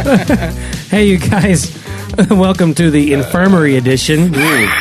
Hey, you guys. Welcome to the infirmary edition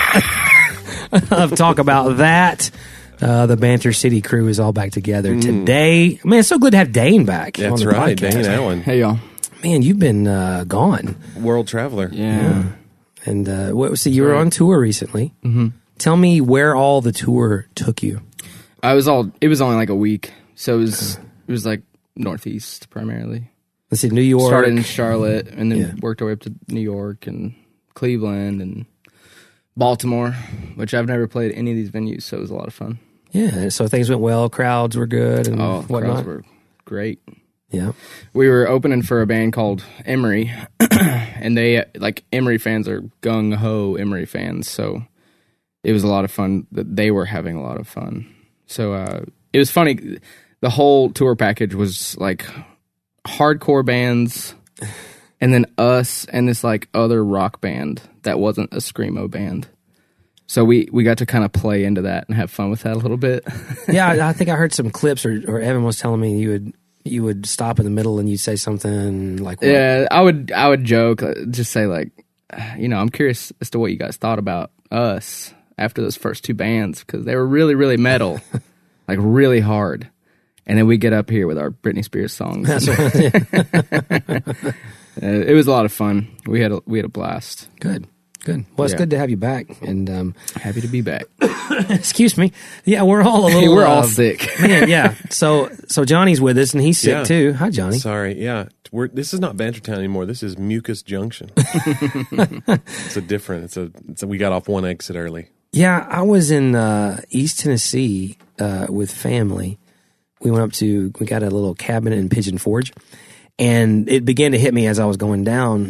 of Talk About That. The Banter City crew is all back together today. Man, it's so good to have Dane back. That's on the right, podcast. Dane Allen. Hey, y'all. Man, you've been gone. World traveler. Yeah. And you were on tour recently. Mm-hmm. Tell me where all the tour took you. It was only like a week. So it was like Northeast primarily. Let's see, New York. Started in Charlotte and then worked our way up to New York and Cleveland and Baltimore, which I've never played any of these venues, so it was a lot of fun. Yeah, so things went well. Crowds were good and whatnot. Crowds were great. Yeah. We were opening for a band called Emery, and they, like, Emery fans are gung-ho Emery fans, so it was a lot of fun. They were having a lot of fun. So it was funny. The whole tour package was, like, hardcore bands, and then us and this, like, other rock band that wasn't a screamo band. So we got to kind of play into that and have fun with that a little bit. Yeah, I think I heard some clips, or Evan was telling me you would stop in the middle and you'd say something like, what? Yeah, I would joke, just say, like, I'm curious as to what you guys thought about us after those first two bands, because they were really, really metal, like really hard. And then we get up here with our Britney Spears songs. That's right. It was a lot of fun. We had a blast. Good. Well, it's good to have you back, and happy to be back. Excuse me. Yeah, we're all a little. Hey, we're all sick. Man, yeah. So Johnny's with us, and he's sick too. Hi, Johnny. Sorry. Yeah, this is not Bantertown anymore. This is Mucus Junction. It's a different. We got off one exit early. Yeah, I was in East Tennessee with family. We got a little cabin in Pigeon Forge, and it began to hit me as I was going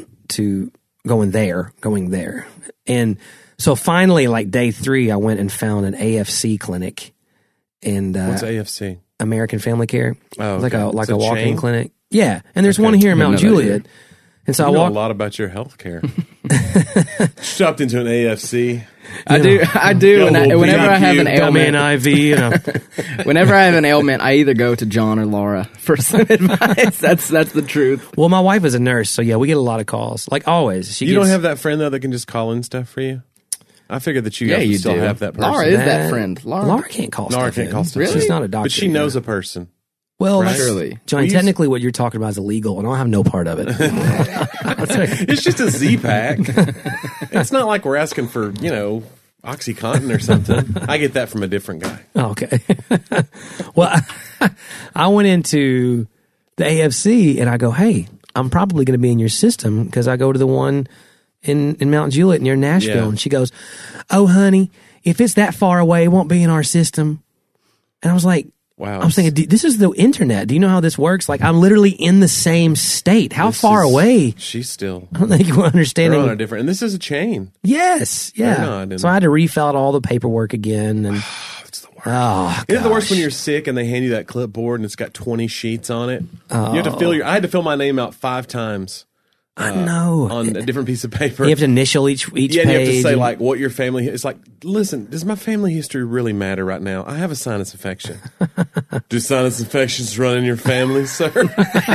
there. And so finally, like day 3, I went and found an AFC clinic. And what's AFC? American Family Care. Oh, okay. Like a walk-in chain? clinic. Yeah, and there's one here in Mount Juliet. And so I know a lot about your health care. Stopped into an AFC. I do. Whenever I have an ailment, IV. Whenever I have an ailment, I either go to John or Laura for some advice. That's the truth. Well, my wife is a nurse, so yeah, we get a lot of calls. Like always, you don't have that friend though that can just call in stuff for you. I figured that you guys would still have that person. Laura is that friend. Laura can't call stuff. Laura can't call stuff. Really? She's not a doctor. But she knows a person. Well, right? Surely. Johnny, technically what you're talking about is illegal, and I'll have no part of it. It's just a Z-Pack. It's not like we're asking for, OxyContin or something. I get that from a different guy. Oh, okay. Well, I went into the AFC, and I go, hey, I'm probably going to be in your system because I go to the one in Mount Juliet near Nashville. Yeah. And she goes, oh, honey, if it's that far away, it won't be in our system. And I was like, wow. I was thinking, this is the internet. Do you know how this works? Like, I'm literally in the same state. How far away? She's still. I don't think you understand. They're on a different. And this is a chain. Yes. Yeah. So I had to refill out all the paperwork again. And it's the worst. Oh, isn't it the worst when you're sick and they hand you that clipboard and it's got 20 sheets on it? You have to fill I had to fill my name out 5 times. I know. On a different piece of paper. You have to initial each page. Yeah, you have to say, like, what your family... It's like, listen, does my family history really matter right now? I have a sinus infection. Do sinus infections run in your family, sir? Is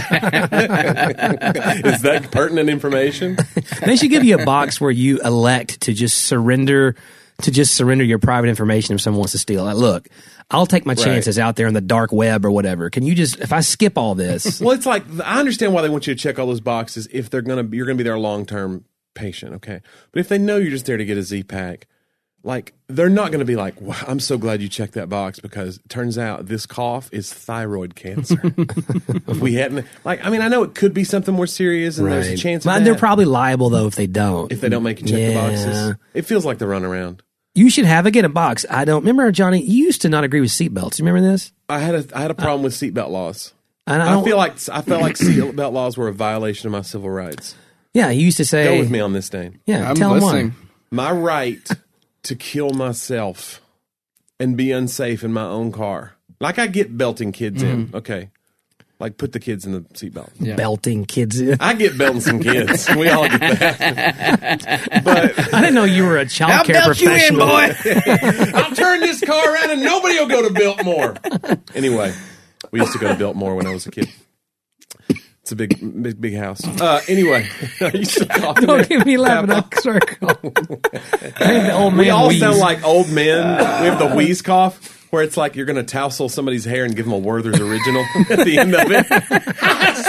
that pertinent information? They should give you a box where you elect to just surrender your private information if someone wants to steal. Like, look, I'll take my chances out there in the dark web or whatever. Can you just, if I skip all this? Well, it's like, I understand why they want you to check all those boxes if you're going to be their long-term patient, okay? But if they know you're just there to get a Z-Pack, like, they're not going to be like, wow, I'm so glad you checked that box because it turns out this cough is thyroid cancer. If we hadn't, like, I mean, I know it could be something more serious and there's a chance of that. They're probably liable, though, if they don't. If they don't make you check the boxes. It feels like the runaround. You should get a box. I don't remember, Johnny. You used to not agree with seatbelts. You remember this? I had a problem with seatbelt laws. I felt like seatbelt laws were a violation of my civil rights. Yeah, you used to say. Go with me on this, Dane. Yeah, tell them why. My right to kill myself and be unsafe in my own car. Like, I get belting kids in. Okay. Like, put the kids in the seatbelt. Yeah. Belting kids in. I get belting some kids. We all get that. But I didn't know you were a child care professional. I'll belt you in, boy. I'll turn this car around and nobody will go to Biltmore. Anyway, we used to go to Biltmore when I was a kid. It's a big house. Anyway, are you still talking? Don't get me laughing. I circle. I think the old man We all wheeze. sound like old men. We have the wheeze cough, where it's like you're going to tousle somebody's hair and give them a Werther's original at the end of it. I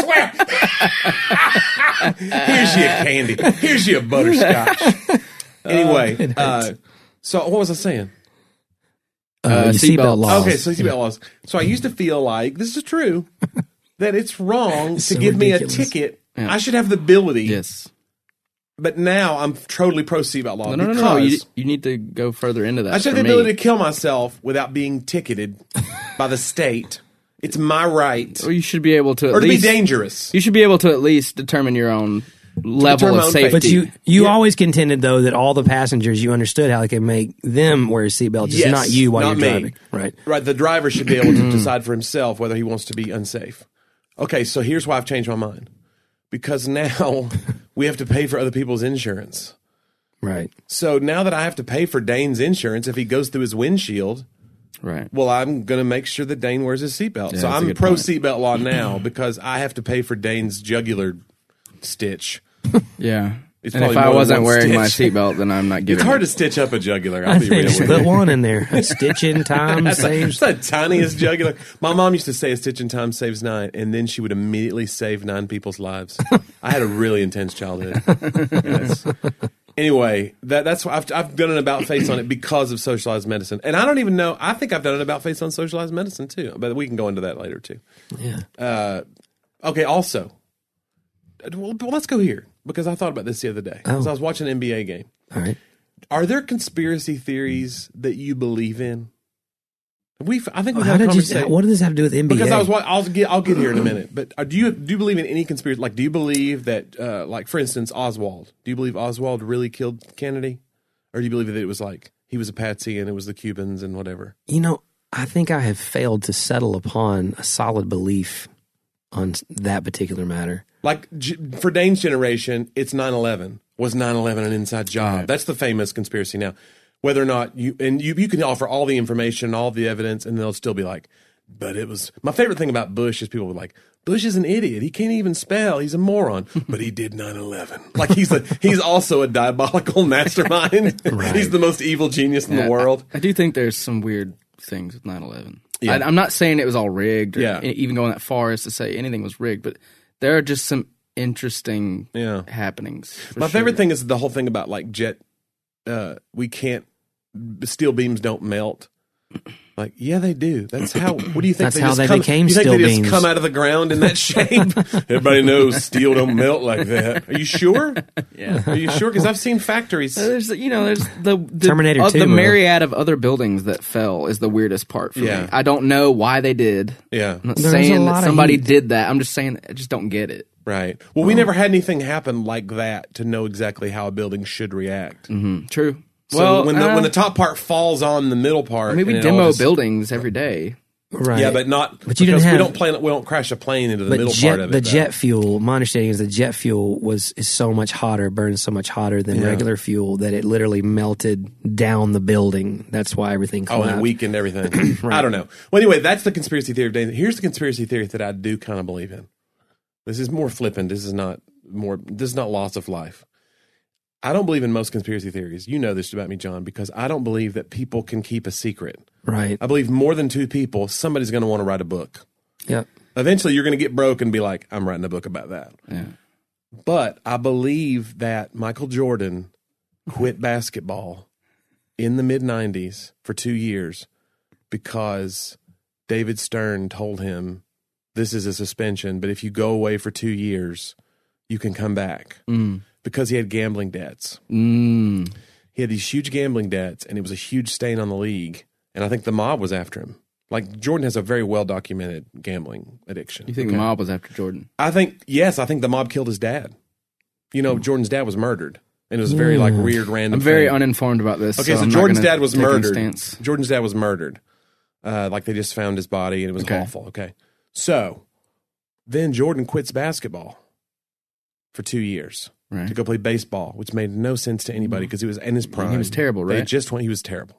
swear. Here's you a candy. Here's you a butterscotch. Anyway, so what was I saying? Your seatbelt laws. Okay, so seatbelt laws. So I used to feel like, this is true, that it's wrong to So give me a ridiculous. ticket. Yeah. I should have the ability. Yes. But now I'm totally pro seatbelt law. No. because You need to go further into that. I should have for the me. ability to kill myself without being ticketed by the state. It's my right. Or you should be able to at Or to least, be dangerous. You should be able to at least determine your own level determine of my own safety. fate. But you Yeah. always contended, though, that all the passengers, you understood how they could make them wear a seatbelt, just Yes, not you while not you're me. driving. Right. Right, the driver should be able to decide for himself whether he wants to be unsafe. Okay, so here's why I've changed my mind. Because now we have to pay for other people's insurance. Right. So now that I have to pay for Dane's insurance if he goes through his windshield, right. well, I'm going to make sure that Dane wears his seatbelt. Yeah, so that's a I'm good pro point. seatbelt law now because I have to pay for Dane's jugular stitch. Yeah. It's And if probably I more than wasn't one wearing my stitch. seatbelt, then I'm not giving It's hard it. to stitch up a jugular. I I'll be real think with put you. one in there. A stitch in time That's saves. the tiniest jugular. My mom used to say a stitch in time saves 9, and then she would immediately save 9 people's lives. I had a really intense childhood. Yes. Anyway, that's why I've done an about face on it because of socialized medicine. And I don't even know, I think I've done an about face on socialized medicine too, but we can go into that later too. Yeah. Okay, also, well, let's go here because I thought about this the other day because I was watching an NBA game. All right. Are there conspiracy theories that you believe in? I think we've How had a did you? conversation. What does this have to do with NBA? Because I'll get here in a minute. But do you believe in any conspiracy? Like, do you believe that, like, for instance, Oswald? Do you believe Oswald really killed Kennedy, or do you believe that it was like he was a patsy and it was the Cubans and whatever? You know, I think I have failed to settle upon a solid belief on that particular matter. Like for Dane's generation, it's 9/11. Was 9/11 an inside job? That's the famous conspiracy now. Whether or not you can offer all the information, all the evidence, and they'll still be like, but it was. My favorite thing about Bush is people were like, Bush is an idiot. He can't even spell. He's a moron. But he did 9/11. Like he's also a diabolical mastermind. Right. He's the most evil genius in the world. I do think there's some weird things with 9/11. Yeah. I'm not saying it was all rigged or Yeah. even going that far as to say anything was rigged, but there are just some interesting Yeah. happenings. for My sure. favorite thing is the whole thing about like steel beams don't melt. Like, yeah, they do. That's how. What do you think? That's how they come, became you think steel they just beams. come out of the ground in that shape? Everybody knows steel don't melt like that. Are you sure? Yeah. Are you sure? Because I've seen factories. There's the Terminator 2, the though. myriad of other buildings that fell is the weirdest part for Yeah. me. I don't know why they did. Yeah, I'm not There's a saying lot that of somebody heat. did that. I'm just saying I just don't get it. right. Well, we never had anything happen like that to know exactly how a building should react. True. So when the top part falls on the middle part, I mean, we and it all demo just- buildings every day. Right. Yeah, but not. But you didn't because have- we don't crash a plane into the But middle part of it. the though. jet fuel, my understanding is the jet fuel is so much hotter, burns so much hotter than regular fuel that it literally melted down the building. That's why everything Oh, collapsed. and weakened everything. I don't know. Well, anyway, that's the conspiracy theory of Dane. Here's the conspiracy theory that I do kind of believe in. This is more flippant. This is not loss of life. I don't believe in most conspiracy theories. You know this about me, John, because I don't believe that people can keep a secret. Right. I believe more than 2 people, somebody's going to want to write a book. Yep. Eventually, you're going to get broke and be like, I'm writing a book about that. Yeah. But I believe that Michael Jordan quit basketball in the mid-90s for 2 years because David Stern told him, this is a suspension, but if you go away for 2 years, you can come back. Because he had gambling debts. He had these huge gambling debts, and it was a huge stain on the league. And I think the mob was after him. Like, Jordan has a very well-documented gambling addiction. You think the mob was after Jordan? I think the mob killed his dad. You know, Jordan's dad was murdered. And it was a very, like, weird, random I'm very thing. uninformed about this. Okay, so I'm not Jordan's gonna dad was take any murdered. stance. Jordan's dad was murdered. Like, they just found his body, and it was Okay. awful. Okay. So, then Jordan quits basketball for 2 years. Right. To go play baseball, which made no sense to anybody because he was in his prime. He was terrible, They right? he was terrible.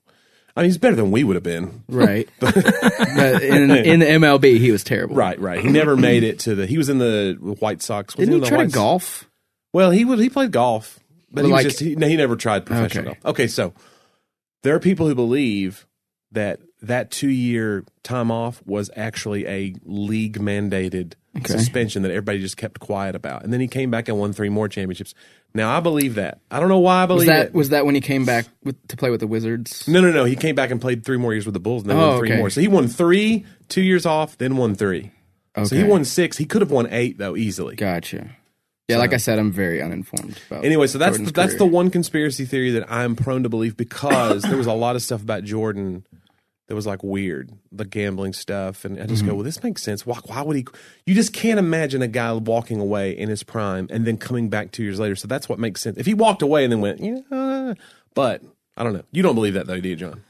I mean, he's better than we would have been. Right. But in the MLB, he was terrible. Right. He never made it to the. He was in the White Sox. Didn't he in the try White to golf? Well, he played golf, but he Like- was just he never tried professional golf. Okay, so there are people who believe that 2-year time off was actually a league mandated suspension that everybody just kept quiet about, and then he came back and won 3 more championships. Now I believe that. I don't know why I believe it. Was that when he came back to play with the Wizards? No. He came back and played 3 more years with the Bulls, and then won 3 more. So he won 3, 2 years off, then won 3. Okay. So he won 6. He could have won 8 though easily. Gotcha. Yeah, like I said, I'm very uninformed about. Anyway, so that's Jordan's the one conspiracy theory that I'm prone to believe, because there was a lot of stuff about Jordan that was like weird, the gambling stuff, and I just go, well, this makes sense. Why would he? You just can't imagine a guy walking away in his prime and then coming back 2 years later. So that's what makes sense. If he walked away and then went, but I don't know. You don't believe that though, do you, John?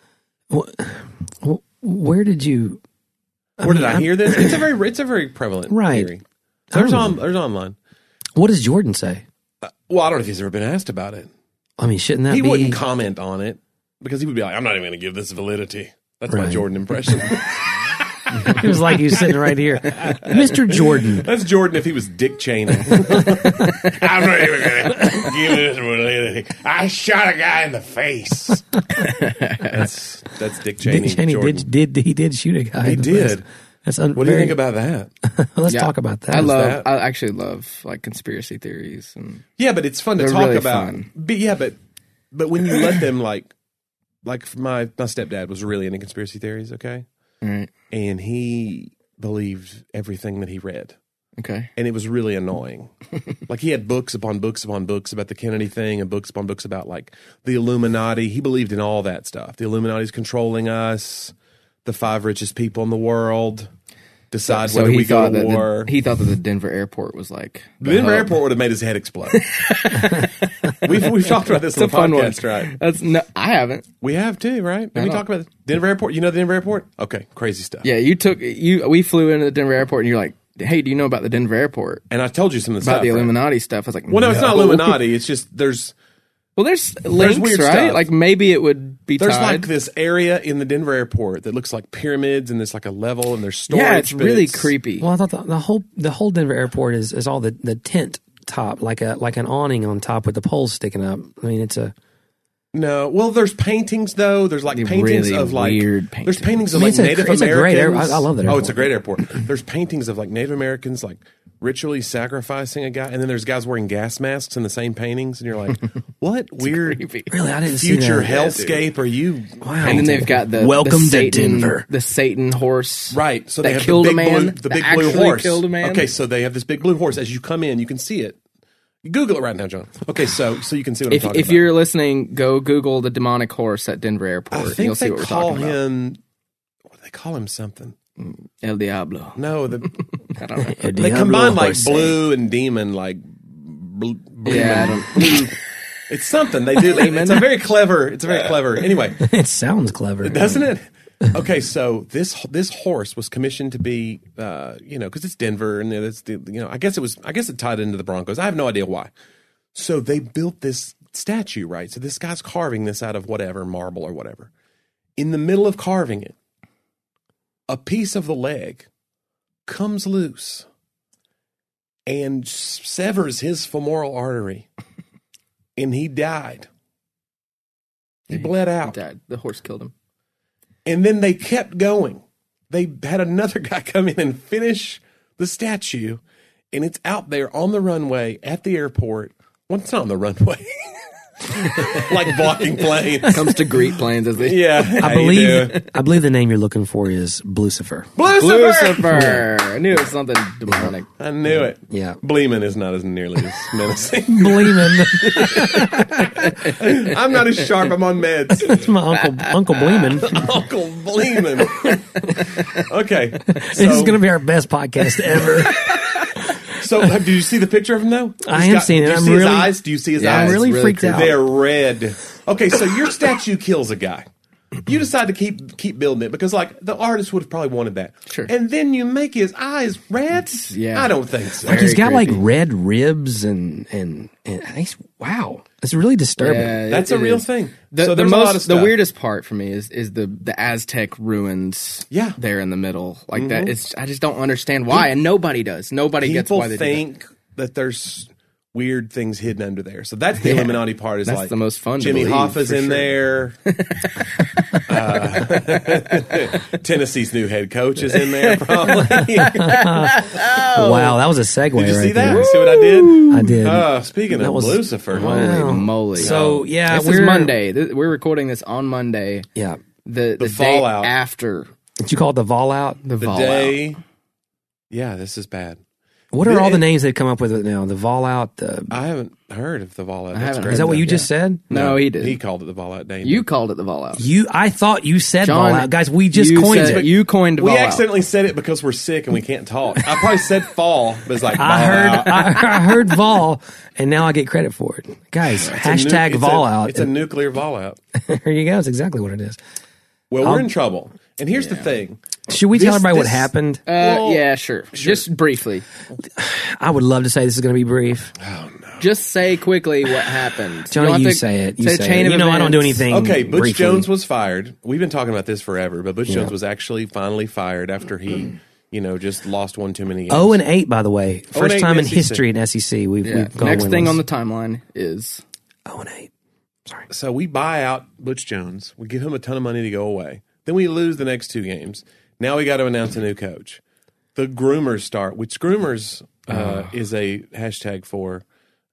Well, where did you? Where did I hear this? It's a very prevalent theory. So there's online. What does Jordan say? Well, I don't know if he's ever been asked about it. I mean, shouldn't that He be? wouldn't comment on it because he would be like, I'm not even going to give this validity. That's my Jordan impression. It was like he was sitting right here, Mr. Jordan. That's Jordan if he was Dick Cheney. I'm not even going to give this validity. I shot a guy in the face. That's Dick Cheney. Dick Cheney Jordan. did shoot a guy. He did. That's What do you think about that? Let's talk about that. I actually love like conspiracy theories, and Yeah, but it's fun to They're talk really about. fun. But when you let them like my stepdad was really into conspiracy theories, okay? right, And he believed everything that he read. okay, And it was really annoying. Like he had books upon books upon books about the Kennedy thing and books upon books about like the Illuminati. He believed in all that stuff. The Illuminati's controlling us, the 5 richest people in the world, decide whether we go to war. he thought that the Denver airport was like The Denver airport would have made his head explode. we've talked about this on the fun podcast, one. right? That's no, I haven't. We have too, right? Did we talk about the Denver airport? You know the Denver airport? Okay, crazy stuff. Yeah, we flew into the Denver airport, and you're like, hey, do you know about the Denver airport? And I told you some of the About stuff. the right? Illuminati stuff. I was like, Well, no, it's not Illuminati. It's just there's there's links, weird right? stuff. Like maybe it would be There's tied. like this area in the Denver airport that looks like pyramids, and there's like a level, and there's storage. yeah, it's really bits. creepy. Well, I thought the whole Denver airport is all the tent top, like an awning on top with the poles sticking up. I mean, it's a No, well, there's paintings though. There's like The paintings really of like weird there's paintings. paintings of I mean, like Native it's a great Americans. I love that Oh, it's a airport. great airport. There's paintings of like Native Americans like ritually sacrificing a guy, and then there's guys wearing gas masks in the same paintings, and you're like, what weird creepy. really I didn't see future that. hellscape are you? Wow. And then they've got the Welcome to Satan, Denver. the Satan horse, Right. So that they have killed the a big man. blue, the that big blue actually horse. killed a man. Okay, so they have this big blue horse. As you come in, you can see it. Google it right now, John. Okay, so you can see what I'm talking If about. you're listening, go Google the demonic horse at Denver Airport, I and think you'll see they what we're call talking about. him. What do they call him? Something. El Diablo. No, I don't know. A they Diablo combine like horse. blue and demon, like blue. Yeah, I don't- blue. It's something they do. It's a very clever. It's very clever. Anyway, It sounds clever, doesn't it? Okay, so this horse was commissioned to be, because it's Denver, and it's I guess it tied into the Broncos. I have no idea why. So they built this statue, right? So this guy's carving this out of whatever, marble or whatever. In the middle of carving it, a piece of the leg comes loose and severs his femoral artery, and he died. He bled out. He died. The horse killed him. And then they kept going. They had another guy come in and finish the statue, and it's out there on the runway at the airport. Well, it's not on the runway. Like blocking planes. Comes to greet planes as they Yeah. I believe the name you're looking for is Blucifer. Lucifer! I knew it was something demonic. I knew it. Yeah. Bleeman is not as nearly as menacing. Bleeman. I'm not as sharp. I'm on meds. That's my Uncle Bleeman. Uncle Bleeman. Okay. This is going to be our best podcast ever. So, did you see the picture of him though? I have seen it. Do you I'm see his really- eyes? Do you see his Yeah, eyes? I'm really really freaked creepy. out. They're red. Okay, so your statue kills a guy. You decide to keep building it because, like, the artist would have probably wanted that. Sure. And then you make his eyes red? Yeah. I don't think so. Like he's got creepy. like red ribs and wow, it's really disturbing. Yeah, That's it a real is. thing. The, So the there's a lot of most, the stuff. weirdest part for me is the Aztec ruins. Yeah. There in the middle, like that. It's I just don't understand why, and nobody does. Nobody gets People why they do that. think that there's weird things hidden under there. So that's the Illuminati part. Is That's like the most fun to Jimmy believe, Hoffa's for in sure. there. Tennessee's new head coach is in there. Probably. Wow, that was a segue. Did you right see that? there. See what I did? I did. Speaking That of was- Lucifer, Holy Wow. moly! So yeah, this is Monday. We're recording this on Monday. Yeah, The day fallout. after did you call it the Fallout? the the fallout. day. Yeah, this is bad. What are all It- the names they've come up with now? The Fallout. The I haven't heard of the Fallout. That's haven't great. is that what you Yeah. just said? No, he did. He called it the Fallout Day. You called it the fallout. I thought you said John, Fallout, guys. We just you coined said- it. You coined We fallout. accidentally said it because we're sick and we can't talk. I probably said fall, but it's like I heard. Fallout. I heard Vol, and now I get credit for it, guys. Hashtag Fallout. It's a nuclear fallout. There you go. It's exactly what it is. Well, we're in trouble. And here's the thing. Should we tell This- everybody what this- happened? Well, Yeah, sure. Just briefly. I would love to say this is going to be brief. Just say quickly what happened. Johnny, don't have you to say it. You say say chain it. of You know I don't do events. anything. Okay, Butch briefly. Jones was fired. We've been talking about this forever, but Butch Jones was actually finally fired after he, just lost one too many games. 0-8, by the way. First 0-8 time in in SEC. history in SEC. We've Yeah. gone Next thing winless. on the timeline is 0-8. Sorry. So we buy out Butch Jones. We give him a ton of money to go away. Then we lose the next two games. Now we got to announce a new coach. The groomers start, which groomers is a hashtag for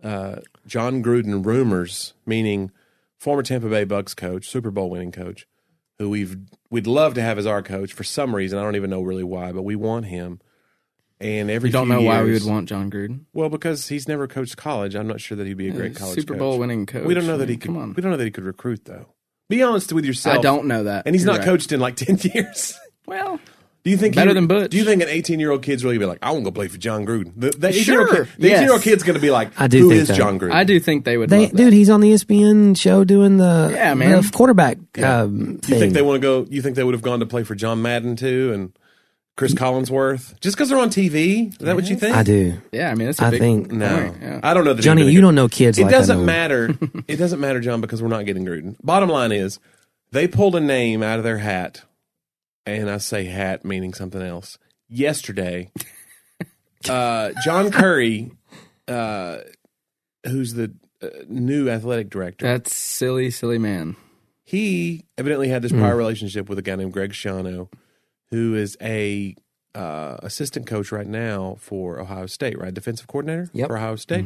John Gruden rumors, meaning former Tampa Bay Bucks coach, Super Bowl winning coach, who we'd love to have as our coach for some reason. I don't even know really why, but we want him. And every you don't few know why we years- would want John Gruden. Well, because he's never coached college. I'm not sure that he'd be a great college Super coach. Bowl winning coach. We don't know that he could. Come on. We don't know that he could recruit though. Be honest with yourself. I don't know that. And he's You're not right. coached in like 10 years. Well, Do you think Better than Butch. Do you think an 18-year-old kid's really be like, I want to go play for John Gruden? The Sure, 18-year-old yes. kid's going to be like, I do who think is that. John Gruden? I do think they would love that. Dude, he's on the ESPN show doing the Yeah, man. the quarterback Do you thing. think they want to go? You think they would have gone to play for John Madden too and Chris Collinsworth just because they're on TV? Is that what you think? I do. Yeah, I mean, that's a I big think- No, point, yeah. I don't know. That Johnny, he's you gonna don't know kids It like I doesn't know. matter. It doesn't matter, John, because we're not getting Gruden. Bottom line is, they pulled a name out of their hat, and I say hat meaning something else. Yesterday, John Curry, who's the new athletic director, That's silly man. he evidently had this prior relationship with a guy named Greg Schiano, who is a assistant coach right now for Ohio State, right? Defensive coordinator Yep. for Ohio State.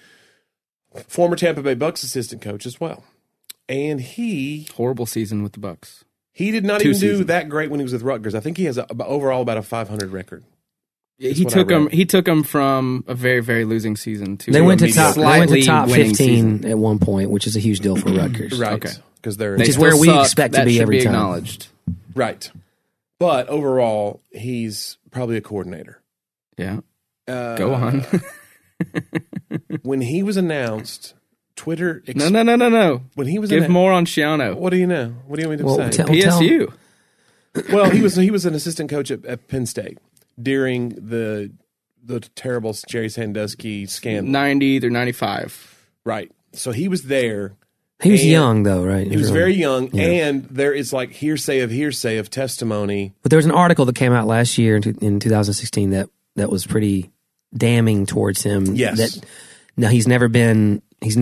Former Tampa Bay Bucks assistant coach as well. And he Horrible season with the Bucks. did not Two even do seasons. that great when he was with Rutgers. I think he has overall about a 500 record. He what I took him. read. He took him from a very, very losing season to They went to a top. They went to slightly top winning 15 season. at one point, which is a huge deal for Rutgers. Right. Okay. Because they're They is still where we suck. expect to That be should every time. Acknowledged. right. But overall, he's probably a coordinator. Yeah. Go on. When he was announced, Twitter. No. When he was Give announced, more on Schiano. What do you know? What do you want me to Well, say? tell- PSU. Well, he was an assistant coach at Penn State during the terrible Jerry Sandusky scandal. 90 through 95. Right. So he was there. He was And young though, right? He was really- very young, and there is like hearsay of testimony. But there was an article that came out last year in 2016 that was pretty damning towards him. Yes. That now he's never been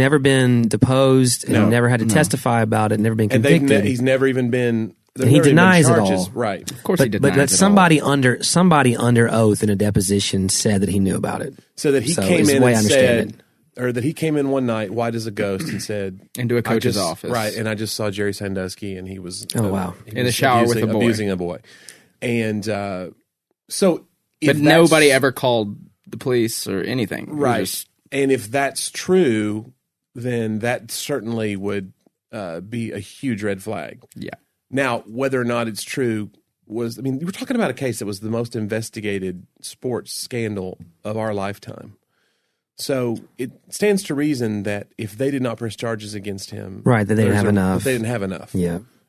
deposed and No. never had to testify about it. Never been And convicted. he's never even been. And he denies it all. Right. Of course he but denies it somebody under oath in a deposition said that he knew about it. So that he So came is the in way I and understand said, or that he came in one night, white as a ghost, and said, Into a "I coach's just- office. Right, and I just saw Jerry Sandusky, and he was Oh, wow. he In the was shower with a boy. abusing a boy, and so if But that's- nobody ever called the police or anything. It was right. just- And if that's true, then that certainly would be a huge red flag. yeah. Now, whether or not it's true we're talking about a case that was the most investigated sports scandal of our lifetime. So it stands to reason that if they did not press charges against him, Right, that they didn't there's have enough. They didn't have enough. Yeah.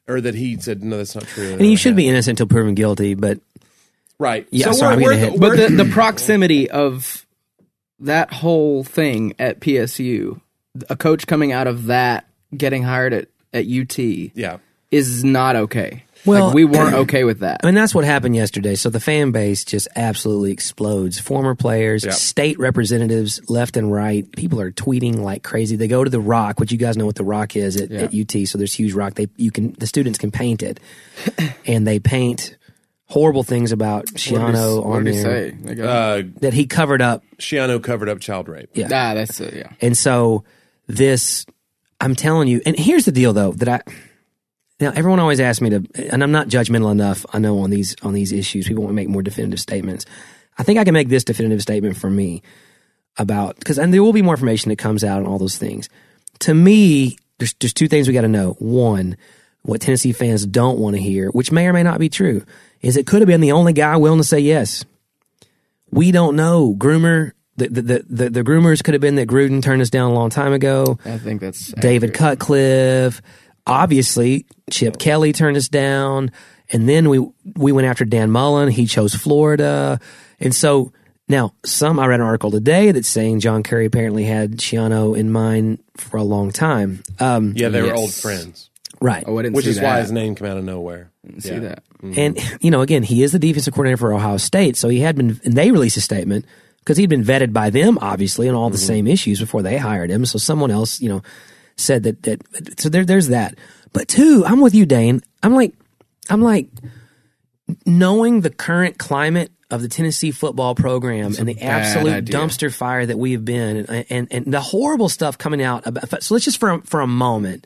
or that he said no, that's not true. And you should be innocent until proven guilty, but right. Yeah, so sorry, I'm getting ahead. But the proximity of that whole thing at PSU, a coach coming out of that, getting hired at UT, is not okay. Well, like, we weren't okay with that. And that's what happened yesterday. So the fan base just absolutely explodes. Former players, state representatives, left and right. People are tweeting like crazy. They go to the Rock, which you guys know what the Rock is at UT. So there's huge Rock. The students can paint it, and they paint horrible things about Schiano on there. That he covered up. Schiano covered up child rape. Yeah, that's it. Yeah. And so this, I'm telling you. And here's the deal, though, Now, everyone always asks me to, and I'm not judgmental enough, I know, on these issues. People want to make more definitive statements. I think I can make this definitive statement for me and there will be more information that comes out on all those things. To me, there's two things we got to know. One, what Tennessee fans don't want to hear, which may or may not be true, is it could have been the only guy willing to say yes. We don't know. Groomer, the groomers could have been that Gruden turned us down a long time ago. I think that's David accurate. Cutcliffe. Obviously, Chip Kelly turned us down, and then we went after Dan Mullen. He chose Florida. And so now I read an article today that's saying John Curry apparently had Schiano in mind for a long time. They were old friends. Right. Oh, I didn't Which see is that. why his name came out of nowhere. Didn't see that. Mm-hmm. And, again, he is the defensive coordinator for Ohio State, so he had been, and they released a statement because he'd been vetted by them, obviously, on all the same issues before they hired him. So someone else, said that so there's that. But two, I'm with you, Dane. I'm like, knowing the current climate of the Tennessee football program and the absolute dumpster fire that we have been, and the horrible stuff coming out about. So let's just for a moment,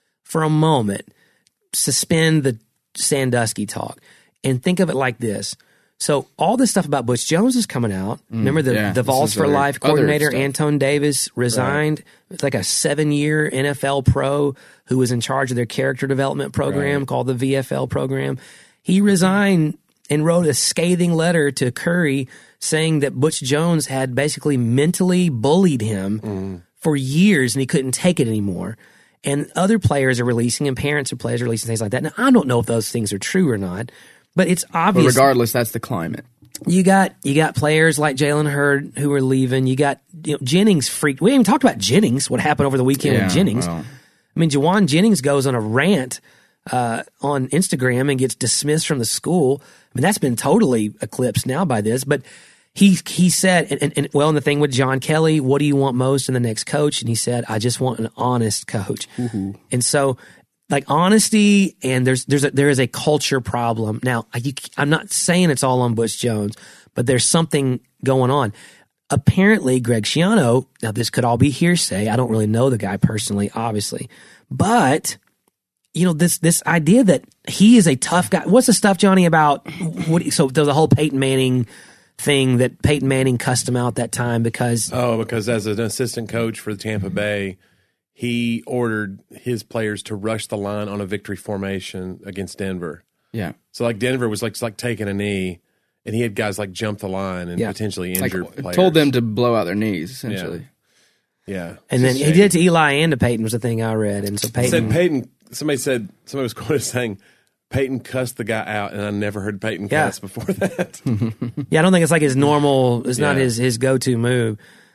suspend the Sandusky talk and think of it like this. So all this stuff about Butch Jones is coming out. Remember the Vols for Life coordinator, Anton Davis, resigned. Right. It's like a 7-year NFL pro who was in charge of their character development program called the VFL program. He resigned and wrote a scathing letter to Curry saying that Butch Jones had basically mentally bullied him for years and he couldn't take it anymore. And other players are releasing, and parents of players are releasing things like that. Now, I don't know if those things are true or not. But it's obvious. But regardless, that's the climate. You got players like Jalen Hurd who are leaving. You got Jennings freaked. We haven't even talked about Jennings. What happened over the weekend with Jennings? Well. I mean, Jawan Jennings goes on a rant on Instagram and gets dismissed from the school. I mean, that's been totally eclipsed now by this. But he said, and the thing with John Kelly, what do you want most in the next coach? And he said, I just want an honest coach. Mm-hmm. And so. Like honesty, and there is a culture problem. Now, I'm not saying it's all on Butch Jones, but there's something going on. Apparently, Greg Schiano, now this could all be hearsay. I don't really know the guy personally, obviously. But, this idea that he is a tough guy. What's the stuff, Johnny, about so there's a whole Peyton Manning thing that Peyton Manning cussed him out that time because as an assistant coach for the Tampa Bay, he ordered his players to rush the line on a victory formation against Denver. Yeah. So like Denver was like taking a knee, and he had guys like jump the line and potentially injure players. Told them to blow out their knees, essentially. Yeah. And then he did it to Eli and to Peyton was the thing I read. And so Peyton somebody was quoted saying Peyton cussed the guy out, and I never heard Peyton cuss before that. I don't think it's like his normal. It's not his go-to move.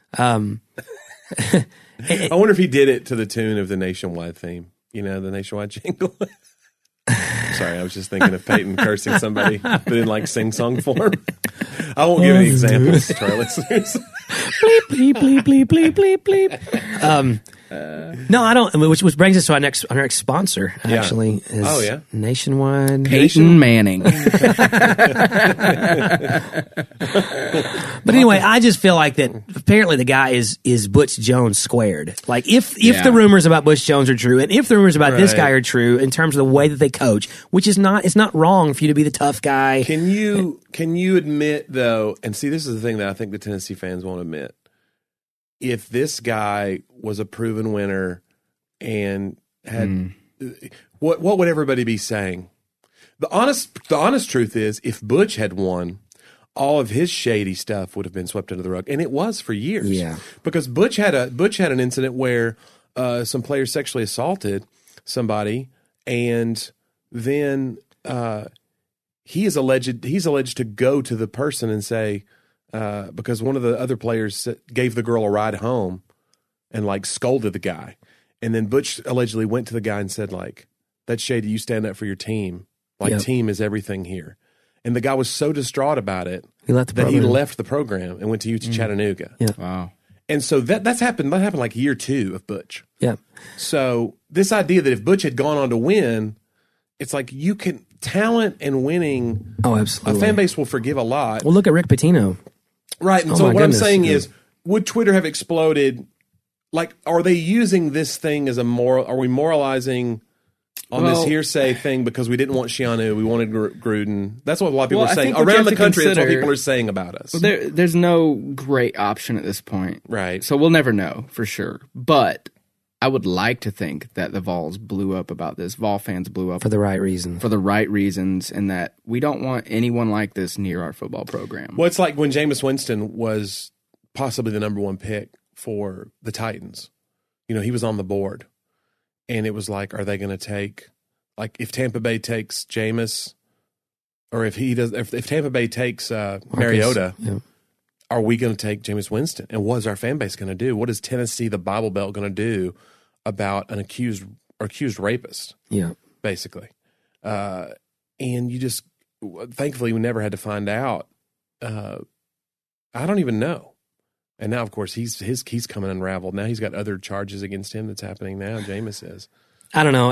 I wonder if he did it to the tune of the Nationwide theme. The Nationwide jingle. Sorry, I was just thinking of Peyton cursing somebody, but in like sing-song form. I won't give any examples to our listeners. Bleep, bleep, bleep, bleep, bleep, bleep, bleep. No, I don't. Which brings us to our next sponsor. Actually, is Nationwide Peyton Manning. But anyway, I just feel like that. Apparently, the guy is Butch Jones squared. Like if the rumors about Butch Jones are true, and if the rumors about this guy are true, in terms of the way that they coach, which is not, it's not wrong for you to be the tough guy. Can you admit though? And see, this is the thing that I think the Tennessee fans won't admit. If this guy was a proven winner and had what would everybody be saying? The honest truth is, if Butch had won, all of his shady stuff would have been swept under the rug, and it was for years. Yeah, because Butch had an incident where some players sexually assaulted somebody, and then he's alleged to go to the person and say, because one of the other players gave the girl a ride home and like scolded the guy. And then Butch allegedly went to the guy and said, like, that's shady. You stand up for your team. Like, team is everything here. And the guy was so distraught about it he left the program and went to UT Chattanooga. Yeah. Wow. And so that happened like year 2 of Butch. Yeah. So this idea that if Butch had gone on to win, it's like you can talent and winning. Oh, absolutely. A fan base will forgive a lot. Well, look at Rick Pitino. Right. And Oh, so my what goodness. I'm saying Yeah. is, would Twitter have exploded? Like, are they using this thing as a moral? Are we moralizing on this hearsay thing because we didn't want Shianu, we wanted Gruden? That's what a lot of people are I saying think what you around have the to country. That's what consider- people are saying about us. Well, there's no great option at this point. Right. So we'll never know for sure. But I would like to think that the Vols blew up about this. Vol fans blew up For the right reason. for the right reasons, and that we don't want anyone like this near our football program. Well, it's like when Jameis Winston was possibly the number 1 pick for the Titans. You know, he was on the board, and it was like, are they going to take, like, if Tampa Bay takes Jameis, or if Tampa Bay takes Mariota, Yeah. are we going to take Jameis Winston? And what is our fan base going to do? What is Tennessee, the Bible Belt, going to do about an accused rapist? Yeah. Basically, and you just, thankfully, we never had to find out. I don't even know. And now, of course, he's coming unraveled. Now he's got other charges against him that's happening now. Jameis is. I don't know.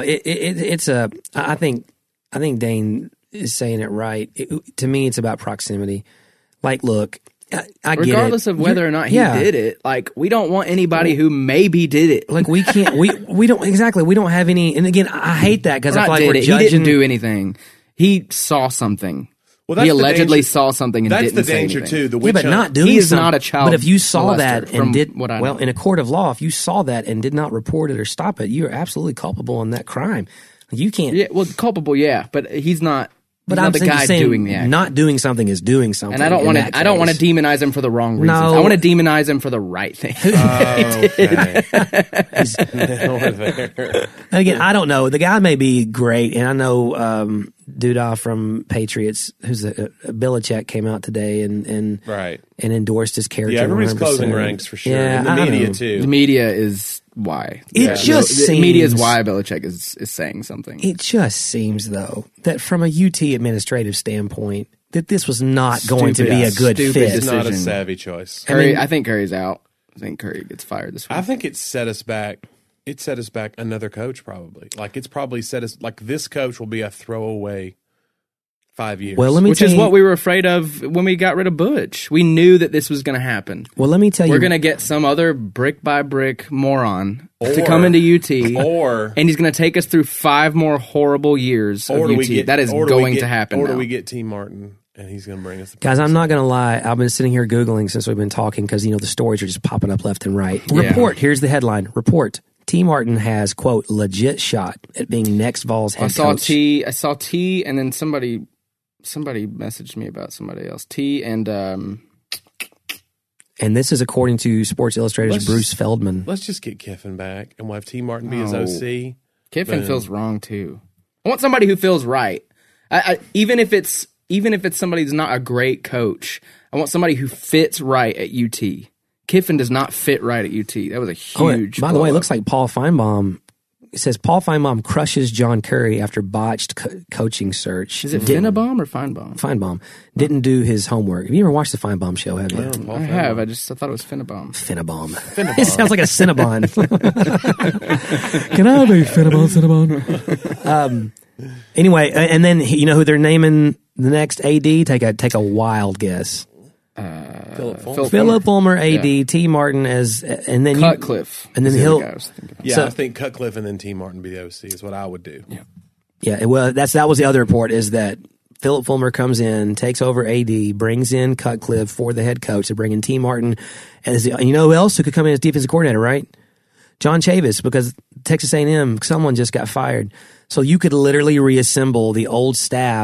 I think Dane is saying it right. To me, it's about proximity. Like, look, I get it. Regardless of whether or not he did it, like, we don't want anybody who maybe did it. Like, we can't. We don't exactly. We don't have any. And again, I hate that because I feel like we're He judging. didn't do anything. He saw something. Well, that's He the allegedly danger. saw something and That's didn't the say danger anything. too. The Yeah, witch but hunt. not doing He is something. not a child But if you saw that molester, from and did what I well know. in a court of law, if you saw that and did not report it or stop it, you are absolutely culpable in that crime. You can't. Yeah, well, culpable, yeah, but he's not. But he's I'm not the guy saying doing the act. not doing something is doing something. And I don't in want that to. I don't want to case. demonize him for the wrong reasons. No. I want to demonize him for the right thing. Okay. And again, I don't know. The guy may be great, and I know Duda from Patriots, who's Belichick, came out today and Right. and endorsed his character. Yeah, everybody's 100%. closing ranks for sure. Yeah, In the I don't media know. too. The media is why. It just the seems media is why Belichick is saying something. It just seems, though, that from a UT administrative standpoint, that this was not going to be a good Stupid fit. It's not a decision. savvy choice. Curry, I think Curry's out. I think Curry gets fired this week. I think it set us back. It set us back another coach probably. Like it's probably set us like this coach will be a throwaway 5 years. Well, let me Which tell is you, what we were afraid of when we got rid of Butch. We knew that this was going to happen. Well, let me tell you, We're going to get some other brick by brick moron to Or- come into UT, or and he's going to take us through 5 more horrible years of or do UT. we get That is or do we going get- to happen. Oh, Or do now. we get T. Martin and he's going to bring us the guys, I'm not going to lie. I've been sitting here Googling since we've been talking because, the stories are just popping up left and right. Yeah. Report, here's the headline. Report, T. Martin has, quote, legit shot at being next Vols head I saw coach. T. I saw T, and then somebody messaged me about somebody else. T and And this is according to Sports Illustrated's Let's- Bruce Feldman. Let's just get Kiffin back and we'll have T. Martin be his No. OC. Kiffin Boom. feels wrong too. I want somebody who feels right. Even if it's somebody who's not a great coach, I want somebody who fits right at UT. Kiffin does not fit right at UT. That was a huge. By the way, it blow-up. looks like Paul Feinbaum. It says Paul Feinbaum crushes John Curry after botched coaching search. Is it Finnbaum or Feinbaum? Feinbaum didn't do his homework. Have you ever watched the Feinbaum show? Have you? I have. I thought it was Finnbaum. Finnbaum. It sounds like a Cinnabon. Can I be Cinnabon? Anyway, and then you know who they're naming the next AD? Take a wild guess. Philip Fulmer. Philip Fulmer, AD, Yeah. T. Martin as, and then Cutcliffe. and then is the he'll- other guy I was thinking of. Yeah, So- I think Cutcliffe and then T. Martin be the OC is what I would do. Yeah, well, that was the other report is that Philip Fulmer comes in, takes over AD, brings in Cutcliffe for the head coach to bring in T. Martin. And you know who else who could come in as defensive coordinator, right? John Chavis, because Texas A&M, someone just got fired. So you could literally reassemble the old staff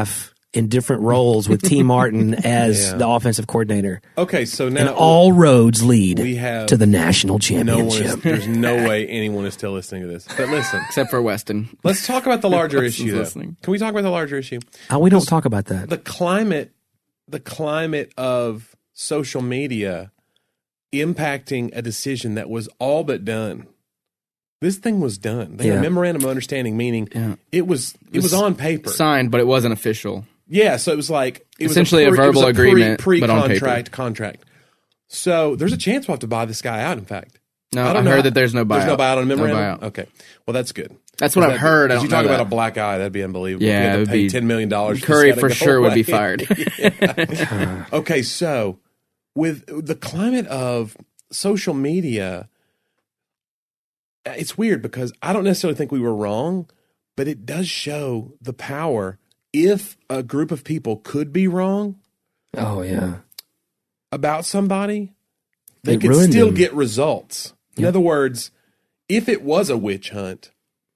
in different roles with T. Martin as the offensive coordinator. Okay, so now And all roads lead we have to the national no one championship. is, there's no way anyone is still listening to this. But listen, Except for Weston. let's talk about the larger Weston's issue. Though. listening. Can we talk about the larger issue? We don't talk about that. The climate of social media impacting a decision that was all but done. This thing was done. They had a memorandum of understanding, meaning it was on paper, Signed, but it wasn't official. Yeah, so it was like Essentially a verbal agreement, but on paper. Contract. So there's a chance we'll have to buy this guy out. In fact, No, I heard that there's no buyout. There's no buyout on a memorandum. No buyout. Okay, well that's good. That's what I've heard. If you talk about a black eye, that'd be unbelievable. Yeah, you it had would to pay be $10 million. Curry for sure would be fired. Okay, so with the climate of social media, it's weird because I don't necessarily think we were wrong, but it does show the power. If a group of people could be wrong Oh, yeah. about somebody, they It could ruined still them. get results. In other words, if it was a witch hunt,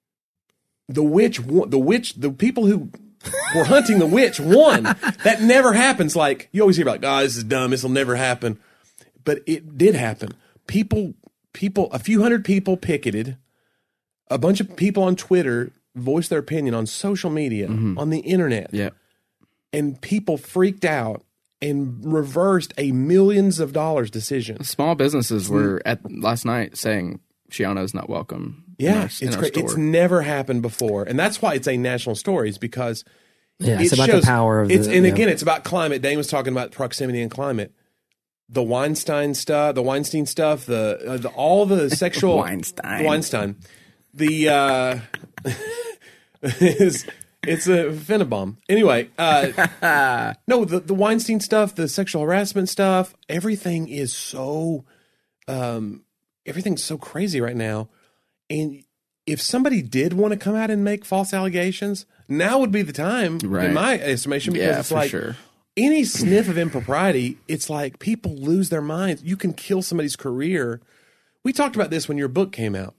the people who were hunting the witch won. That never happens. Like, you always hear about, this is dumb, this will never happen. But it did happen. People, a few hundred people picketed. A bunch of people on Twitter voiced their opinion on social media, on the internet. Yeah. And people freaked out and reversed a millions of dollars decision. Small businesses were at last night saying Shiano's not welcome. Yeah, in it's our great. store. It's never happened before. And that's why it's a national story, is because Yeah, it it's about shows, the power of it's, the... and yeah. again, it's about climate. Dane was talking about proximity and climate. The Weinstein stuff, the all the sexual Weinstein. The it's a Phenobomb. Anyway, no, the Weinstein stuff, the sexual harassment stuff, everything is so everything's so crazy right now. And if somebody did want to come out and make false allegations, now would be the time, Right. in my estimation, because Yeah, it's for like sure. any sniff of impropriety, it's like people lose their minds. You can kill somebody's career. We talked about this when your book came out.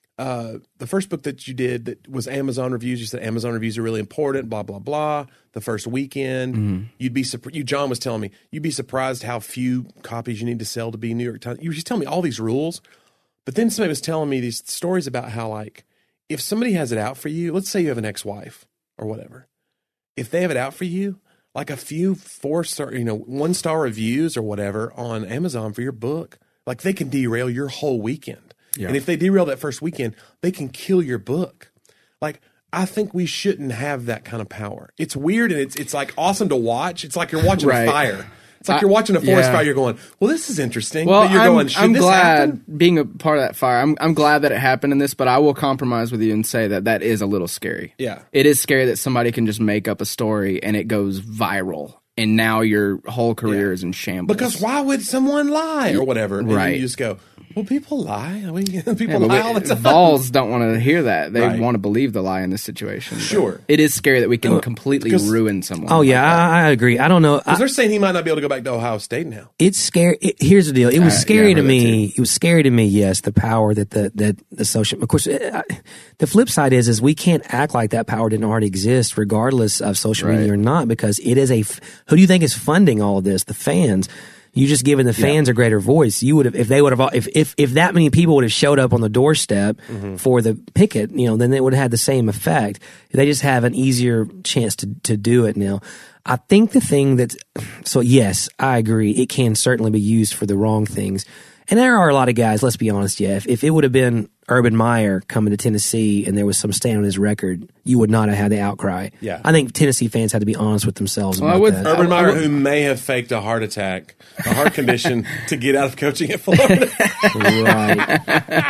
The first book that you did that was Amazon reviews. You said Amazon reviews are really important, blah, blah, blah. The first weekend, you'd be John was telling me, you'd be surprised how few copies you need to sell to be New York Times. You were just telling me all these rules. But then somebody was telling me these stories about how, like, if somebody has it out for you, let's say you have an ex-wife or whatever. If they have it out for you, like a few 4-star, 1-star reviews or whatever on Amazon for your book, like they can derail your whole weekend. Yeah. And if they derail that first weekend, they can kill your book. Like, I think we shouldn't have that kind of power. It's weird and it's like awesome to watch. It's like you're watching Right. a fire. It's like you're watching a forest yeah. fire. You're going, well, this is interesting. Well, but you're going, should I'm this glad happen? being a part of that fire. I'm glad that it happened in this, but I will compromise with you and say that is a little scary. Yeah. It is scary that somebody can just make up a story and it goes viral, and now your whole career is in shambles. Because why would someone lie or whatever? And then Right. you just go, well, people lie. I mean, people Yeah, but lie all the time. Vols don't want to hear that. They Right. want to believe the lie in this situation. But Sure. it is scary that we can completely ruin someone. Oh, yeah, I agree. I don't know. Because they're saying he might not be able to go back to Ohio State now. It's scary. Here's the deal. It was scary yeah, I to heard that me. It was scary to me. Yes, the power that the social. Of course, the flip side is we can't act like that power didn't already exist, regardless of social media or not, because it is who do you think is funding all of this? The fans. You just giving the fans a greater voice. You would have, if that many people would have showed up on the doorstep for the picket, then it would have had the same effect. They just have an easier chance to do it now. I think the thing so yes, I agree. It can certainly be used for the wrong things. And there are a lot of guys, let's be honest, yeah. If it would have been Urban Meyer coming to Tennessee and there was some stain on his record, you would not have had the outcry. Yeah. I think Tennessee fans had to be honest with themselves Well, about I would- that. Urban Meyer, who may have faked a heart attack, a heart condition, to get out of coaching at Florida. Right.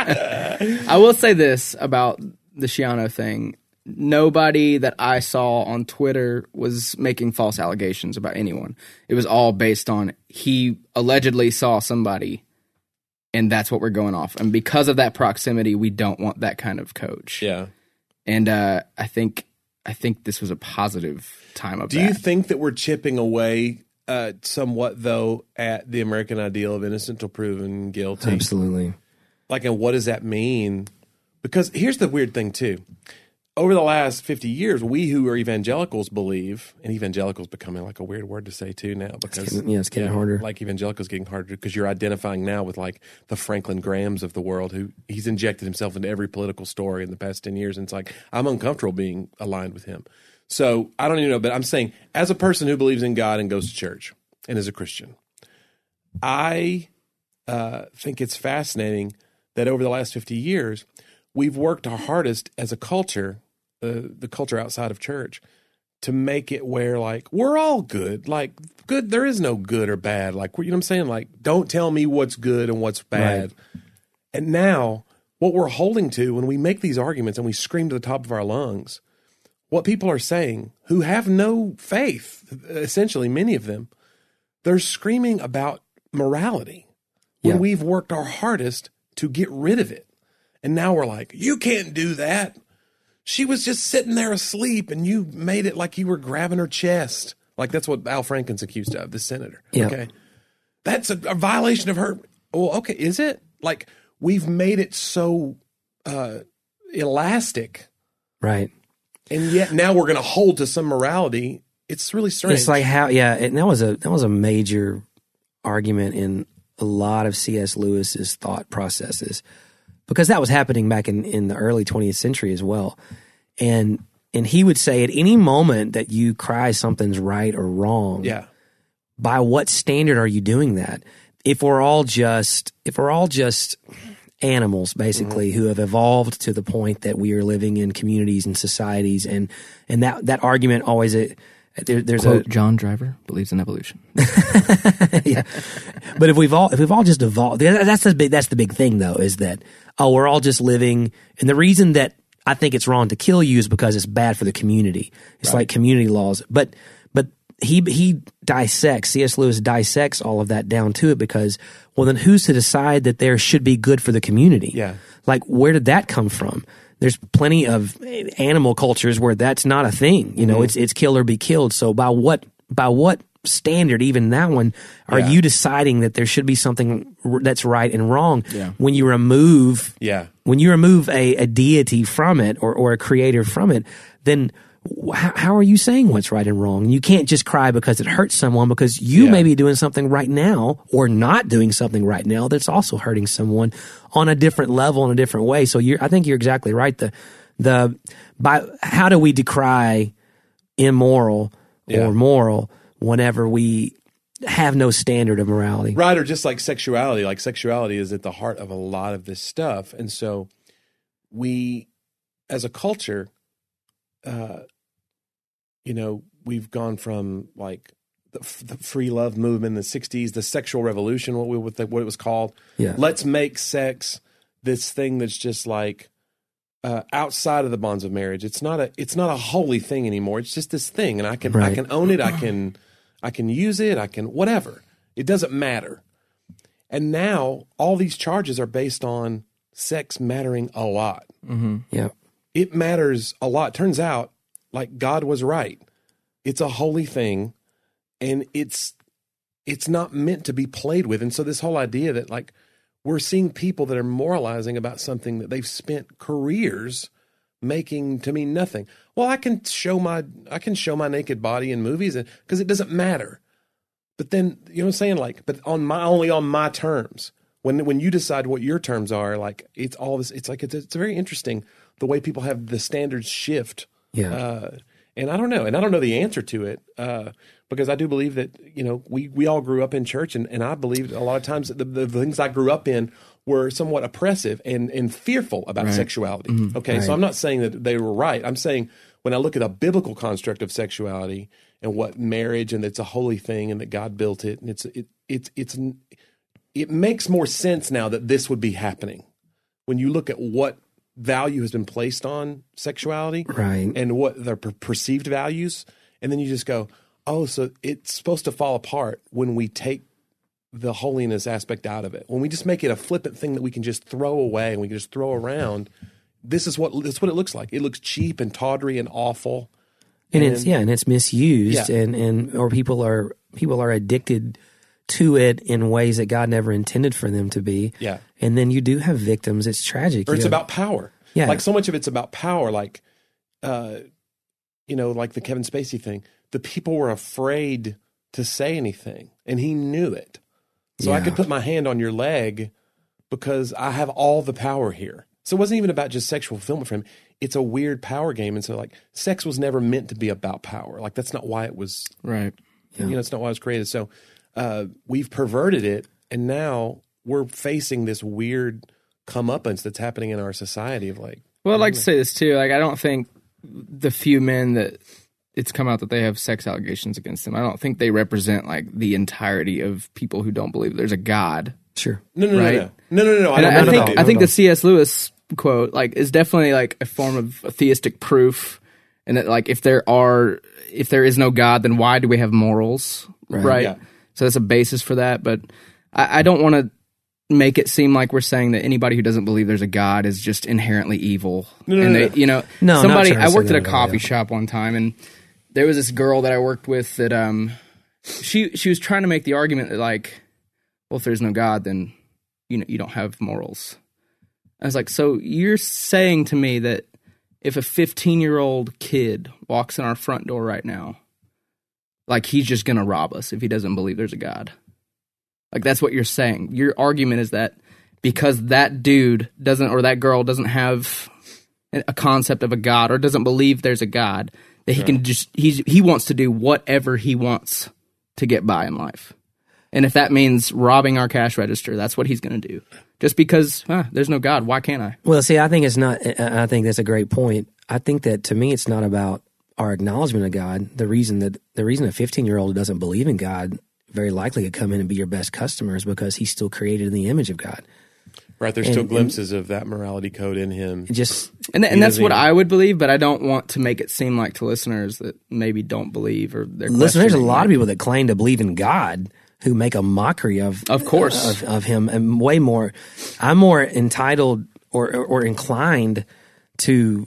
I will say this about the Shiano thing. Nobody that I saw on Twitter was making false allegations about anyone. It was all based on he allegedly saw somebody, and that's what we're going off. And because of that proximity, we don't want that kind of coach. Yeah. And I think this was a positive time of Do that. you think that we're chipping away somewhat, though, at the American ideal of innocent till proven guilty? Absolutely. Like, and what does that mean? Because here's the weird thing, too. over the last 50 years, we who are evangelicals believe, and evangelicals becoming like a weird word to say too now because it's getting harder. Like evangelicals getting harder because you're identifying now with like the Franklin Grahams of the world who he's injected himself into every political story in the past 10 years. And it's like, I'm uncomfortable being aligned with him. So I don't even know, but I'm saying as a person who believes in God and goes to church and is a Christian, I think it's fascinating that over the last 50 years, we've worked our hardest as a culture, the culture outside of church, to make it where like we're all good. Like good, there is no good or bad. Like you know what I'm saying? Like don't tell me what's good and what's bad. Right. And now what we're holding to when we make these arguments and we scream to the top of our lungs, what people are saying who have no faith, essentially many of them, they're screaming about morality when we've worked our hardest to get rid of it. And now we're like, you can't do that. She was just sitting there asleep and you made it like you were grabbing her chest. Like that's what Al Franken's accused of, the senator. Yep. Okay. That's a violation of her. Well, okay. Is it? Like we've made it so elastic. Right. And yet now we're going to hold to some morality. It's really strange. It's like how, and that was a major argument in a lot of C.S. Lewis's thought processes. Because that was happening back in the early 20th century as well. And he would say at any moment that you cry something's right or wrong, by what standard are you doing that? If we're all just animals, basically, who have evolved to the point that we are living in communities and societies, and that argument always there's quote, John Driver believes in evolution. Yeah, but if we've all just evolved, that's the big thing though, is that we're all just living, and the reason that I think it's wrong to kill you is because it's bad for the community. It's like community laws, but he dissects, C.S. Lewis dissects all of that down to it because, well, then who's to decide that there should be good for the community? Yeah, like where did that come from? There's plenty of animal cultures where that's not a thing. You know, it's kill or be killed. So by what standard, even that one, are you deciding that there should be something that's right and wrong? Yeah. When you remove a deity from it or a creator from it, then how are you saying what's right and wrong? You can't just cry because it hurts someone, because you may be doing something right now or not doing something right now that's also hurting someone on a different level, in a different way. So I think you're exactly right. By how do we decry immoral or moral whenever we have no standard of morality? Right, or just like sexuality. Like sexuality is at the heart of a lot of this stuff. And so we, as a culture, we've gone from like the free love movement in the 60s, the sexual revolution, what it was called. Yeah. Let's make sex this thing that's just like outside of the bonds of marriage. It's not a holy thing anymore. It's just this thing, and I can own it. I can use it. I can whatever. It doesn't matter. And now all these charges are based on sex mattering a lot. Mm-hmm. Yeah, it matters a lot. Turns out, like, God was right. It's a holy thing, and it's not meant to be played with. And so this whole idea that, like, we're seeing people that are moralizing about something that they've spent careers making to mean nothing. Well, I can show my naked body in movies because it doesn't matter. But then, you know what I'm saying? Like, but only on my terms. When you decide what your terms are, like, it's all this. It's like it's very interesting the way people have the standards shift. Yeah. And I don't know. And I don't know the answer to it because I do believe that, we all grew up in church. And I believe a lot of times that the things I grew up in were somewhat oppressive and fearful about sexuality. Mm-hmm. Okay. Right. So I'm not saying that they were right. I'm saying when I look at a biblical construct of sexuality and what marriage, and it's a holy thing, and that God built it, and it makes more sense now that this would be happening when you look at what value has been placed on sexuality, right, and what their perceived values, and then you just go, oh, so it's supposed to fall apart when we take the holiness aspect out of it. When we just make it a flippant thing that we can just throw away and we can just throw around. That's what it looks like. It looks cheap and tawdry and awful. And it's misused, or people are addicted to it in ways that God never intended for them to be. Yeah. And then you do have victims. It's tragic. Or it's about power. Yeah. Like, so much of it's about power. Like, like the Kevin Spacey thing, the people were afraid to say anything, and he knew it. So I could put my hand on your leg because I have all the power here. So it wasn't even about just sexual fulfillment for him. It's a weird power game. And so like sex was never meant to be about power. Like that's not why it was. Right. It's not why it was created. So we've perverted it. And now we're facing this weird comeuppance that's happening in our society of like. Well, I'd like to say this too. Like, I don't think the few men that it's come out that they have sex allegations against them, I don't think they represent like the entirety of people who don't believe there's a God. Sure. No. I think the C.S. Lewis quote like is definitely like a form of theistic proof, and that like if there is no God, then why do we have morals? Right. Yeah. So that's a basis for that. But I don't want to make it seem like we're saying that anybody who doesn't believe there's a God is just inherently evil. No, somebody. I worked at a coffee shop one time, and there was this girl that I worked with that she was trying to make the argument that like, well, if there's no God, then you don't have morals. I was like, so you're saying to me that if a 15-year-old kid walks in our front door right now, like he's just going to rob us if he doesn't believe there's a God? Like that's what you're saying. Your argument is that because that dude doesn't, or that girl doesn't have a concept of a God or doesn't believe there's a God, that he can just, he wants to do whatever he wants to get by in life. And if that means robbing our cash register, that's what he's going to do. Just because there's no God, why can't I? Well, see, I think it's not. I think that's a great point. I think that to me, it's not about our acknowledgement of God. The reason a 15-year-old who doesn't believe in God very likely could come in and be your best customer is because he's still created in the image of God. Right, there's still glimpses of that morality code in him. And that's what I would believe, but I don't want to make it seem like to listeners that maybe don't believe or they're listen. There's a lot of people that claim to believe in God who make a mockery of course, of him, and way more. I'm more entitled or inclined to,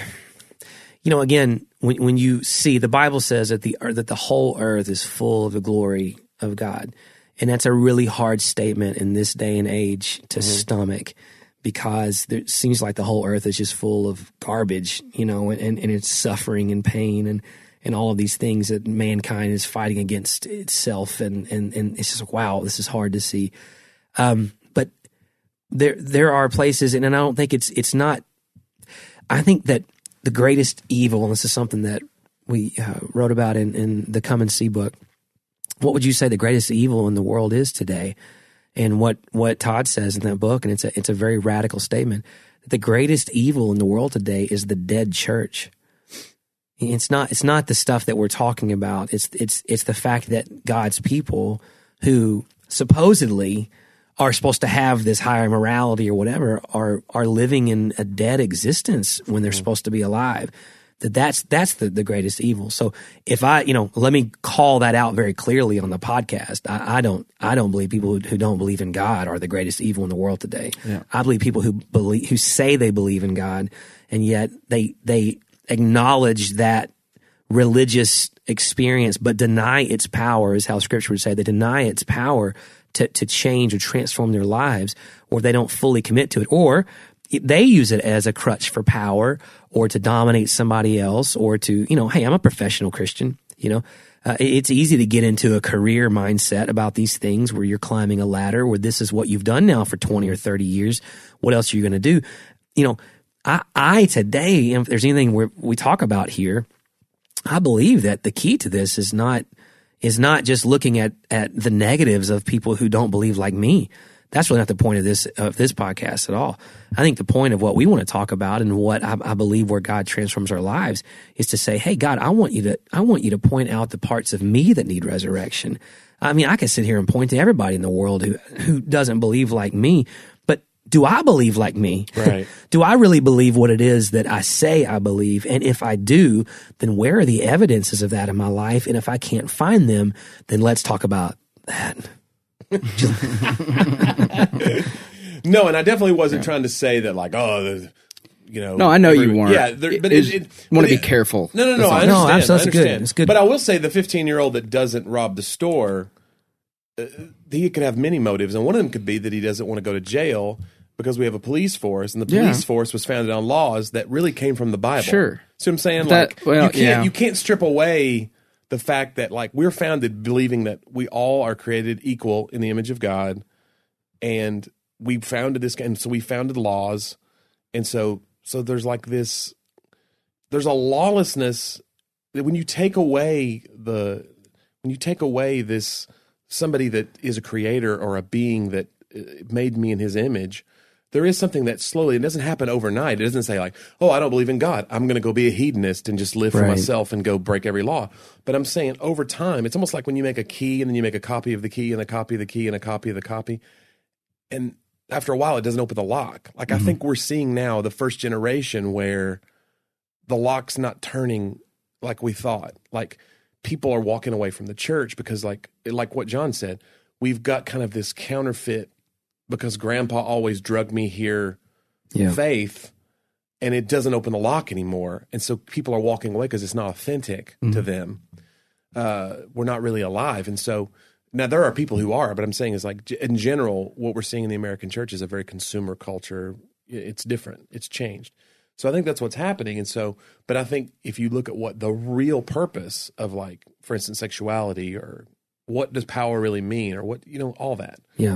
again, when you see the Bible says that the whole earth is full of the glory of God, and that's a really hard statement in this day and age to stomach, because it seems like the whole earth is just full of garbage, and it's suffering and pain and all of these things that mankind is fighting against itself, and it's just wow, this is hard to see. But there are places, and I don't think it's not. I think that the greatest evil, and this is something that we wrote about in the Come and See book. What would you say the greatest evil in the world is today? And what Todd says in that book, and it's a very radical statement. The greatest evil in the world today is the dead church. It's not the stuff that we're talking about. It's the fact that God's people who supposedly are supposed to have this higher morality or whatever are living in a dead existence when they're supposed to be alive. That's the greatest evil. So if let me call that out very clearly on the podcast. I don't believe people who don't believe in God are the greatest evil in the world today. Yeah. I believe people who say they believe in God, and yet they acknowledge that religious experience but deny its power, is how Scripture would say. They deny its power to change or transform their lives, or they don't fully commit to it, or they use it as a crutch for power or to dominate somebody else, or to, hey, I'm a professional Christian. It's easy to get into a career mindset about these things where you're climbing a ladder, where this is what you've done now for 20 or 30 years. What else are you going to do? I today, if there's anything we talk about here, I believe that the key to this is not just looking at the negatives of people who don't believe like me. That's really not the point of this podcast at all. I think the point of what we want to talk about, and what I believe where God transforms our lives, is to say, hey, God, I want you to point out the parts of me that need resurrection. I mean, I can sit here and point to everybody in the world who doesn't believe like me, but do I believe like me? Right. Do I really believe what it is that I say I believe? And if I do, then where are the evidences of that in my life? And if I can't find them, then let's talk about that. No, and I definitely wasn't trying to say that like, No, I know you weren't. Yeah, but want to be careful. No, I understand. No, absolutely, I understand. good. It's good. But I will say the 15-year-old that doesn't rob the store, he could have many motives, and one of them could be that he doesn't want to go to jail because we have a police force, and the police force was founded on laws that really came from the Bible. Sure. See what I'm saying? That- well, you can't strip away the fact that like we're founded believing that we all are created equal in the image of God, and we founded this, and so we founded laws, and so there's like this, there's a lawlessness that when you take away this somebody that is a creator or a being that made me in his image, there is something that slowly, it doesn't happen overnight. It doesn't say like, oh, I don't believe in God, I'm going to go be a hedonist and just live for myself and go break every law. But I'm saying over time, it's almost like when you make a key and then you make a copy of the key and a copy of the key and a copy of the copy. And after a while, it doesn't open the lock. Like I think we're seeing now the first generation where the lock's not turning like we thought. Like people are walking away from the church because like what John said, we've got kind of this counterfeit because grandpa always drugged me here faith, and it doesn't open the lock anymore. And so people are walking away because it's not authentic to them. We're not really alive. And so now there are people who are, but I'm saying is like in general, what we're seeing in the American church is a very consumer culture. It's different. It's changed. So I think that's what's happening. And so, but I think if you look at what the real purpose of like, for instance, sexuality or what does power really mean or what, all that. Yeah.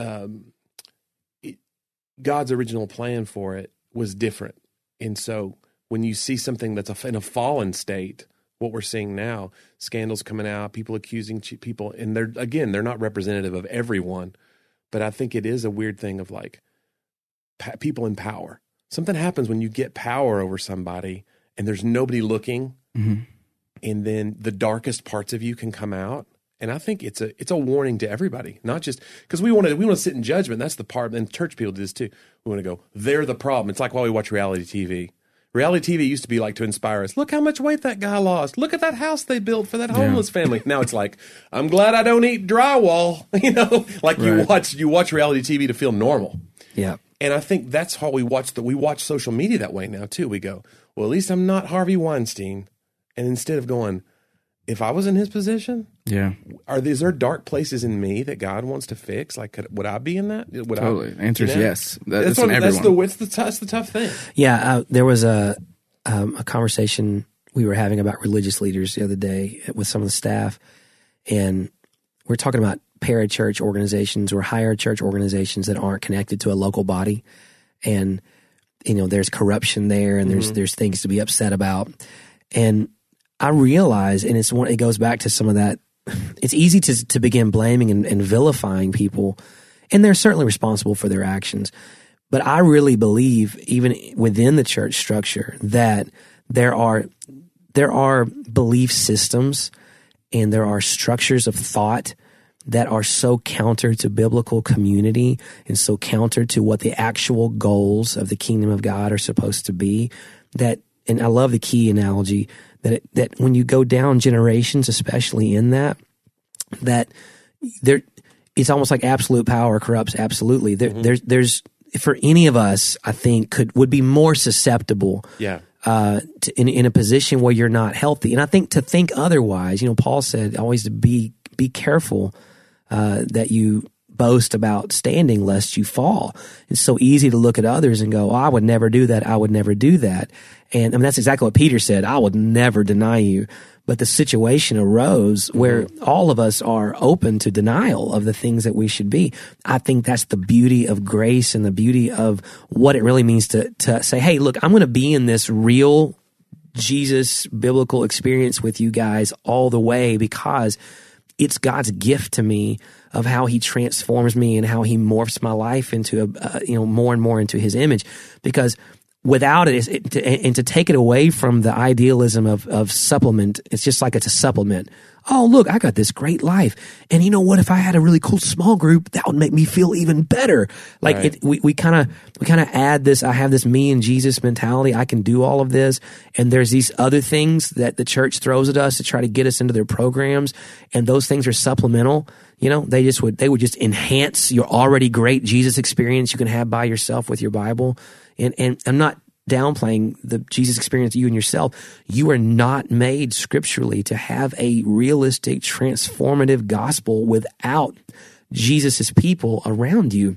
God's original plan for it was different. And so when you see something that's in a fallen state, what we're seeing now, scandals coming out, people accusing people, and they're not representative of everyone, but I think it is a weird thing of like people in power. Something happens when you get power over somebody and there's nobody looking, and then the darkest parts of you can come out. And I think it's a warning to everybody, not just because we want to sit in judgment. That's the part, and church people do this too. We want to go, they're the problem. It's like why we watch reality TV. Reality TV used to be like to inspire us. Look how much weight that guy lost. Look at that house they built for that homeless family. Now it's like, I'm glad I don't eat drywall. Like you watch reality TV to feel normal. Yeah. And I think that's how we watch social media that way now too. We go, well, at least I'm not Harvey Weinstein. And instead of going, if I was in his position, is there dark places in me that God wants to fix? Like, would I be in that? Totally. Answer is yes. That's the tough thing. Yeah. There was a conversation we were having about religious leaders the other day with some of the staff, and we're talking about parachurch organizations or higher church organizations that aren't connected to a local body, and there's corruption there, and there's things to be upset about, and I realize, and it goes back to some of that. It's easy to begin blaming and vilifying people, and they're certainly responsible for their actions. But I really believe, even within the church structure, that there are belief systems and there are structures of thought that are so counter to biblical community and so counter to what the actual goals of the kingdom of God are supposed to be. And I love the key analogy. That when you go down generations, especially in that it's almost like absolute power corrupts absolutely. There's for any of us, I think would be more susceptible, in a position where you're not healthy. And I think to think otherwise, Paul said always to be careful that you boast about standing lest you fall. It's so easy to look at others and go, oh, I would never do that. I would never do that. And that's exactly what Peter said. I would never deny you. But the situation arose where all of us are open to denial of the things that we should be. I think that's the beauty of grace and the beauty of what it really means to say, hey, look, I'm going to be in this real Jesus biblical experience with you guys all the way because it's God's gift to me of how he transforms me and how he morphs my life into more and more into his image. Because without it, and to take it away from the idealism of supplement, it's just like it's a supplement. Oh, look, I got this great life. And you know what? If I had a really cool small group, that would make me feel even better. Like right. We kind of add this, I have this me and Jesus mentality. I can do all of this. And there's these other things that the church throws at us to try to get us into their programs. And those things are supplemental. They would just enhance your already great Jesus experience you can have by yourself with your Bible. And I'm not downplaying the Jesus experience you and yourself. You are not made scripturally to have a realistic, transformative gospel without Jesus's people around you.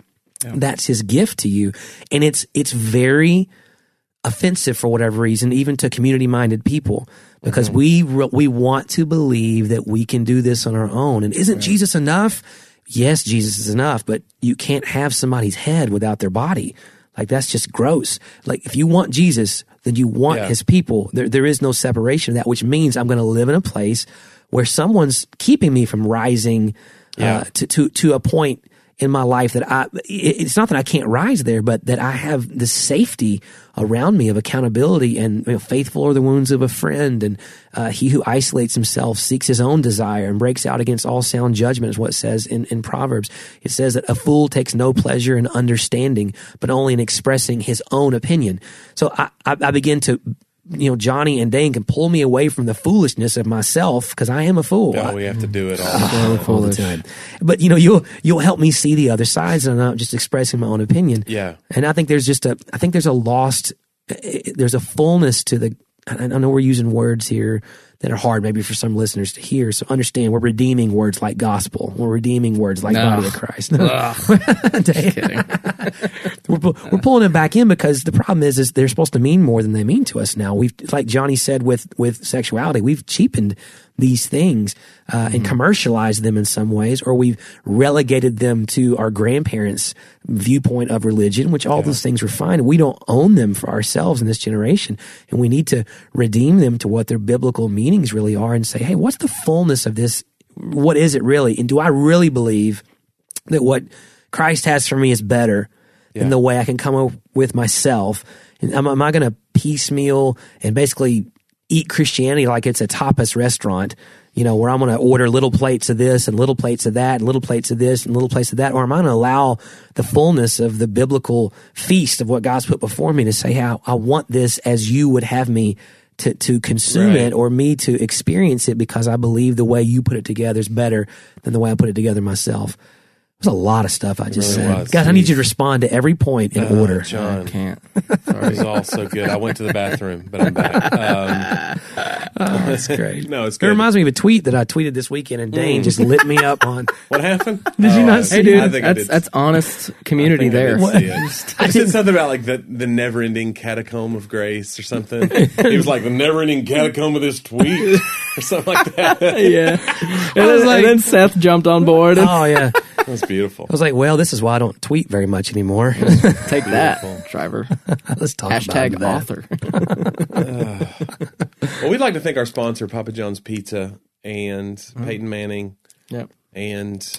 That's his gift to you. And it's very offensive for whatever reason, even to community-minded people, because we want to believe that we can do this on our own. And isn't Jesus enough? Yes, Jesus is enough, but you can't have somebody's head without their body. Like, that's just gross. Like, if you want Jesus, then you want his people. There is no separation of that, which means I'm going to live in a place where someone's keeping me from rising to a point in my life that it's not that I can't rise there, but that I have the safety around me of accountability, and faithful are the wounds of a friend. And he who isolates himself seeks his own desire and breaks out against all sound judgment, is what it says in Proverbs. It says that a fool takes no pleasure in understanding, but only in expressing his own opinion. So I begin to, Johnny and Dane can pull me away from the foolishness of myself, because I am a fool. Yeah, we have to do it all the time. But you'll help me see the other sides, and I'm not just expressing my own opinion. Yeah. And I think there's there's a fullness to the. I know we're using words here that are hard maybe for some listeners to hear. So understand, we're redeeming words like gospel. We're redeeming words like body of Christ. No. Just kidding. We're pulling it back in, because the problem is they're supposed to mean more than they mean to us now. We've, like Johnny said with sexuality, we've cheapened these things and commercialized them in some ways, or we've relegated them to our grandparents' viewpoint of religion, which all those things were fine. We don't own them for ourselves in this generation, and we need to redeem them to what their biblical meanings really are, and say, hey, what's the fullness of this? What is it really? And do I really believe that what Christ has for me is better than the way I can come up with myself? And am I going to piecemeal and basically eat Christianity like it's a tapas restaurant, where I'm going to order little plates of this and little plates of that and little plates of this and little plates of that? Or am I going to allow the fullness of the biblical feast of what God's put before me to say, hey, I want this as you would have me to consume it, or me to experience it, because I believe the way you put it together is better than the way I put it together myself. There's a lot of stuff I just said. Guys, I need you to respond to every point in order. John, I can't. Sorry, it was all so good. I went to the bathroom, but I'm back. That's great. No, it's It good. reminds me of a tweet that I tweeted this weekend, and Dane just lit me up on. What happened? Did you not see Hey, dude, I think I did. that's honest community there. I said something about like the never-ending catacomb of grace or something. He was like, the never-ending catacomb of this tweet or something like that. Yeah. And then Seth jumped on board. And Oh, yeah. That was beautiful. I was like, well, this is why I don't tweet very much anymore. take that, driver. Let's talk Hashtag about that. author. Well, we'd like to thank our sponsor, Papa John's Pizza, and Peyton Manning, Yep. and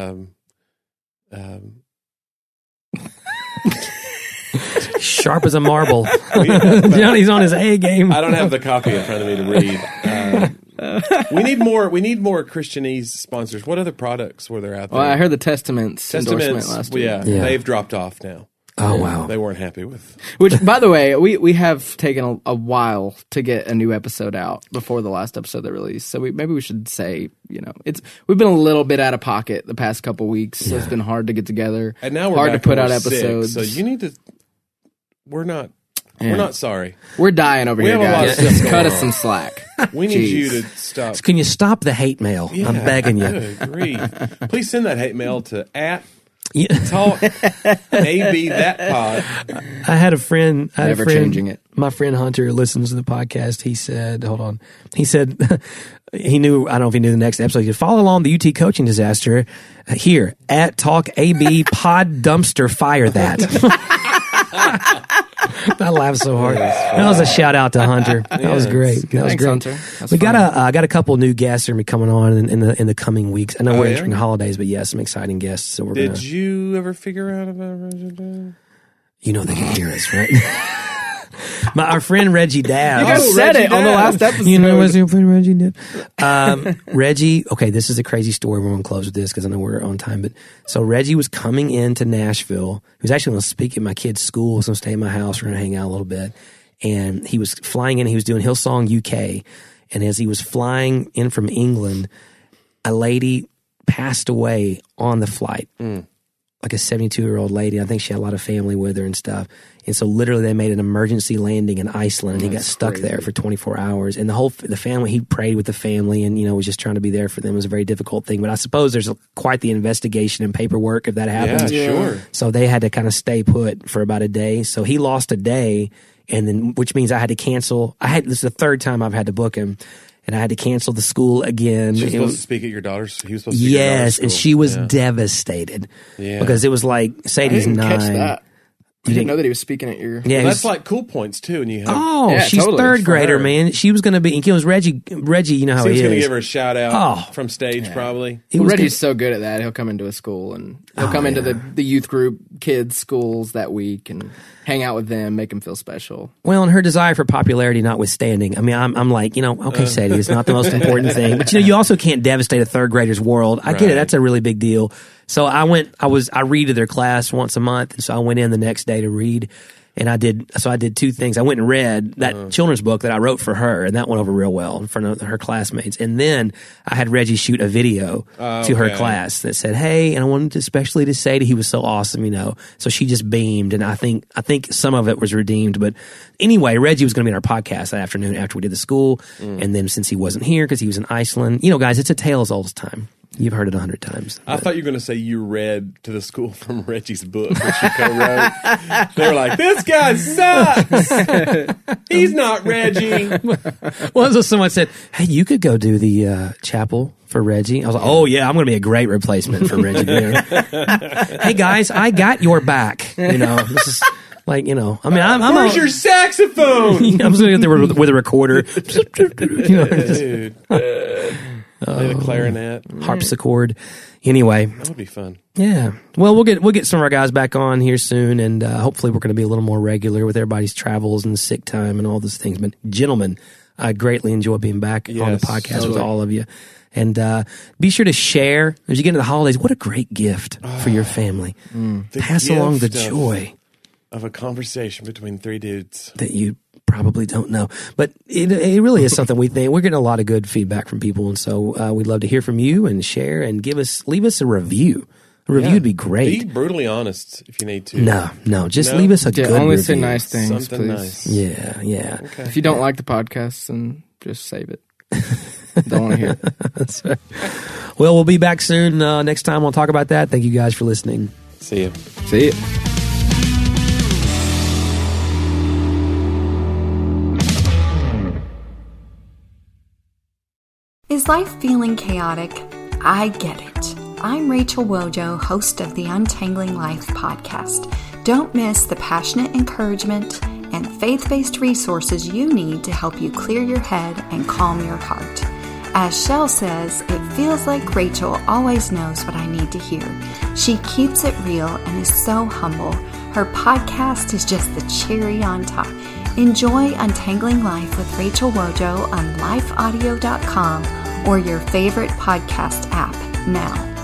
Sharp as a marble. Johnny's on his A game. I don't have the copy in front of me to read. We need more Christianese sponsors. What other products were there out there? Well, I heard the Testaments endorsement last week. Yeah, they've dropped off now. Oh, wow. They weren't happy with. Which, by the way, we have taken a while to get a new episode out before the last episode that released. So maybe we should say, we've been a little bit out of pocket the past couple weeks. So it's been hard to get together. And now we're hard back to put and out we're episodes. sick, so you need to. We're not sorry. We're dying over We here, have a lot guys. of stuff Cut going us on. some slack. We need Jeez. you to stop. Can you stop the hate mail? Yeah, I'm begging you. Good grief. Please send that hate mail to Yeah. @talk AB that pod. I had a friend. Never changing it. My friend Hunter listens to the podcast. He said, hold on. He said, he knew, I don't know if he knew the next episode. He said, follow along the UT coaching disaster here @TalkAB pod dumpster fire that. I laughed so hard. That was a shout out to Hunter. That was great. That was Thanks, great. Hunter. That's We got fun. got a couple new guests that are gonna be coming on in the coming weeks. I know we're yeah? entering holidays, but some exciting guests. So we're Did gonna. you ever figure out about You know they can hear us, right? Our friend Reggie Dabbs. You guys said Reggie it on the Dabbs. last episode. You know what's your friend Reggie did? Reggie, okay, this is a crazy story. We're going to close with this because I know we're on time. But so Reggie was coming into Nashville. He was actually going to speak at my kid's school. So I'm staying at my house. We're going to hang out a little bit. And he was flying in. He was doing Hillsong UK. And as he was flying in from England, a lady passed away on the flight. like a 72-year-old lady. I think she had a lot of family with her and stuff. And so literally they made an emergency landing in Iceland, and he got stuck there for 24 hours. And the family, he prayed with the family and, was just trying to be there for them. It was a very difficult thing. But I suppose there's quite the investigation and paperwork if that happens. Yeah, sure. So they had to kind of stay put for about a day. So he lost a day, and then, which means I had to cancel. This is the third time I've had to book him. And I had to cancel the school again. She was supposed to speak at your daughter's. He was supposed to speak at your daughter's school. And she was devastated because it was like Sadie's 9. Catch that. I didn't know that he was speaking at your. Yeah, that's like cool points too. And you have, she's totally. third grader, man. She was going to be. It was Reggie. You know how he is. He was going to give her a shout out from stage, probably. Reggie's so good at that. He'll come into a school and he'll come into the youth group kids' schools that week and hang out with them, make them feel special. Well, and her desire for popularity notwithstanding, I mean, I'm like, okay, Sadie, it's not the most important thing, but you also can't devastate a third grader's world. I get it; that's a really big deal. So I read to their class once a month, and so I went in the next day to read. And I did 2 things. I went and read that children's book that I wrote for her, and that went over real well in front of her classmates. And then I had Reggie shoot a video to her class that said, "Hey," and I wanted to especially to say that he was so awesome, So she just beamed, and I think some of it was redeemed. But anyway, Reggie was going to be on our podcast that afternoon after we did the school, and then since he wasn't here because he was in Iceland, guys, it's a tale as old as time. You've heard it 100 times. I thought you were going to say you read to the school from Reggie's book, which you co-wrote. They were like, "This guy sucks. He's not Reggie." Well, so someone said, "Hey, you could go do the chapel for Reggie." I was like, "Oh yeah, I'm going to be a great replacement for Reggie." Hey guys, I got your back. This is like, I mean, I'm where's your saxophone? I'm just going to get there with a recorder. Dude. Play the clarinet, harpsichord. Anyway, that would be fun. Yeah. Well, we'll get some of our guys back on here soon, and hopefully we're going to be a little more regular with everybody's travels and sick time and all those things. But gentlemen, I greatly enjoy being back on the podcast with all of you. And be sure to share as you get into the holidays. What a great gift for your family. Pass along the joy of a conversation between 3 dudes that you probably don't know, but it really is something we think. We're getting a lot of good feedback from people, and so we'd love to hear from you and share and leave us a review. A review would be great. Be brutally honest if you need to. No, just leave us a good review. Only say nice things, something please. Nice. Yeah. Okay. If you don't like the podcast, then just save it. Don't want to hear it. That's right. Well, we'll be back soon. Next time we'll talk about that. Thank you guys for listening. See you. See you. Is life feeling chaotic? I get it. I'm Rachel Wojo, host of the Untangling Life podcast. Don't miss the passionate encouragement and faith-based resources you need to help you clear your head and calm your heart. As Shell says, it feels like Rachel always knows what I need to hear. She keeps it real and is so humble. Her podcast is just the cherry on top. Enjoy Untangling Life with Rachel Wojo on lifeaudio.com or your favorite podcast app now.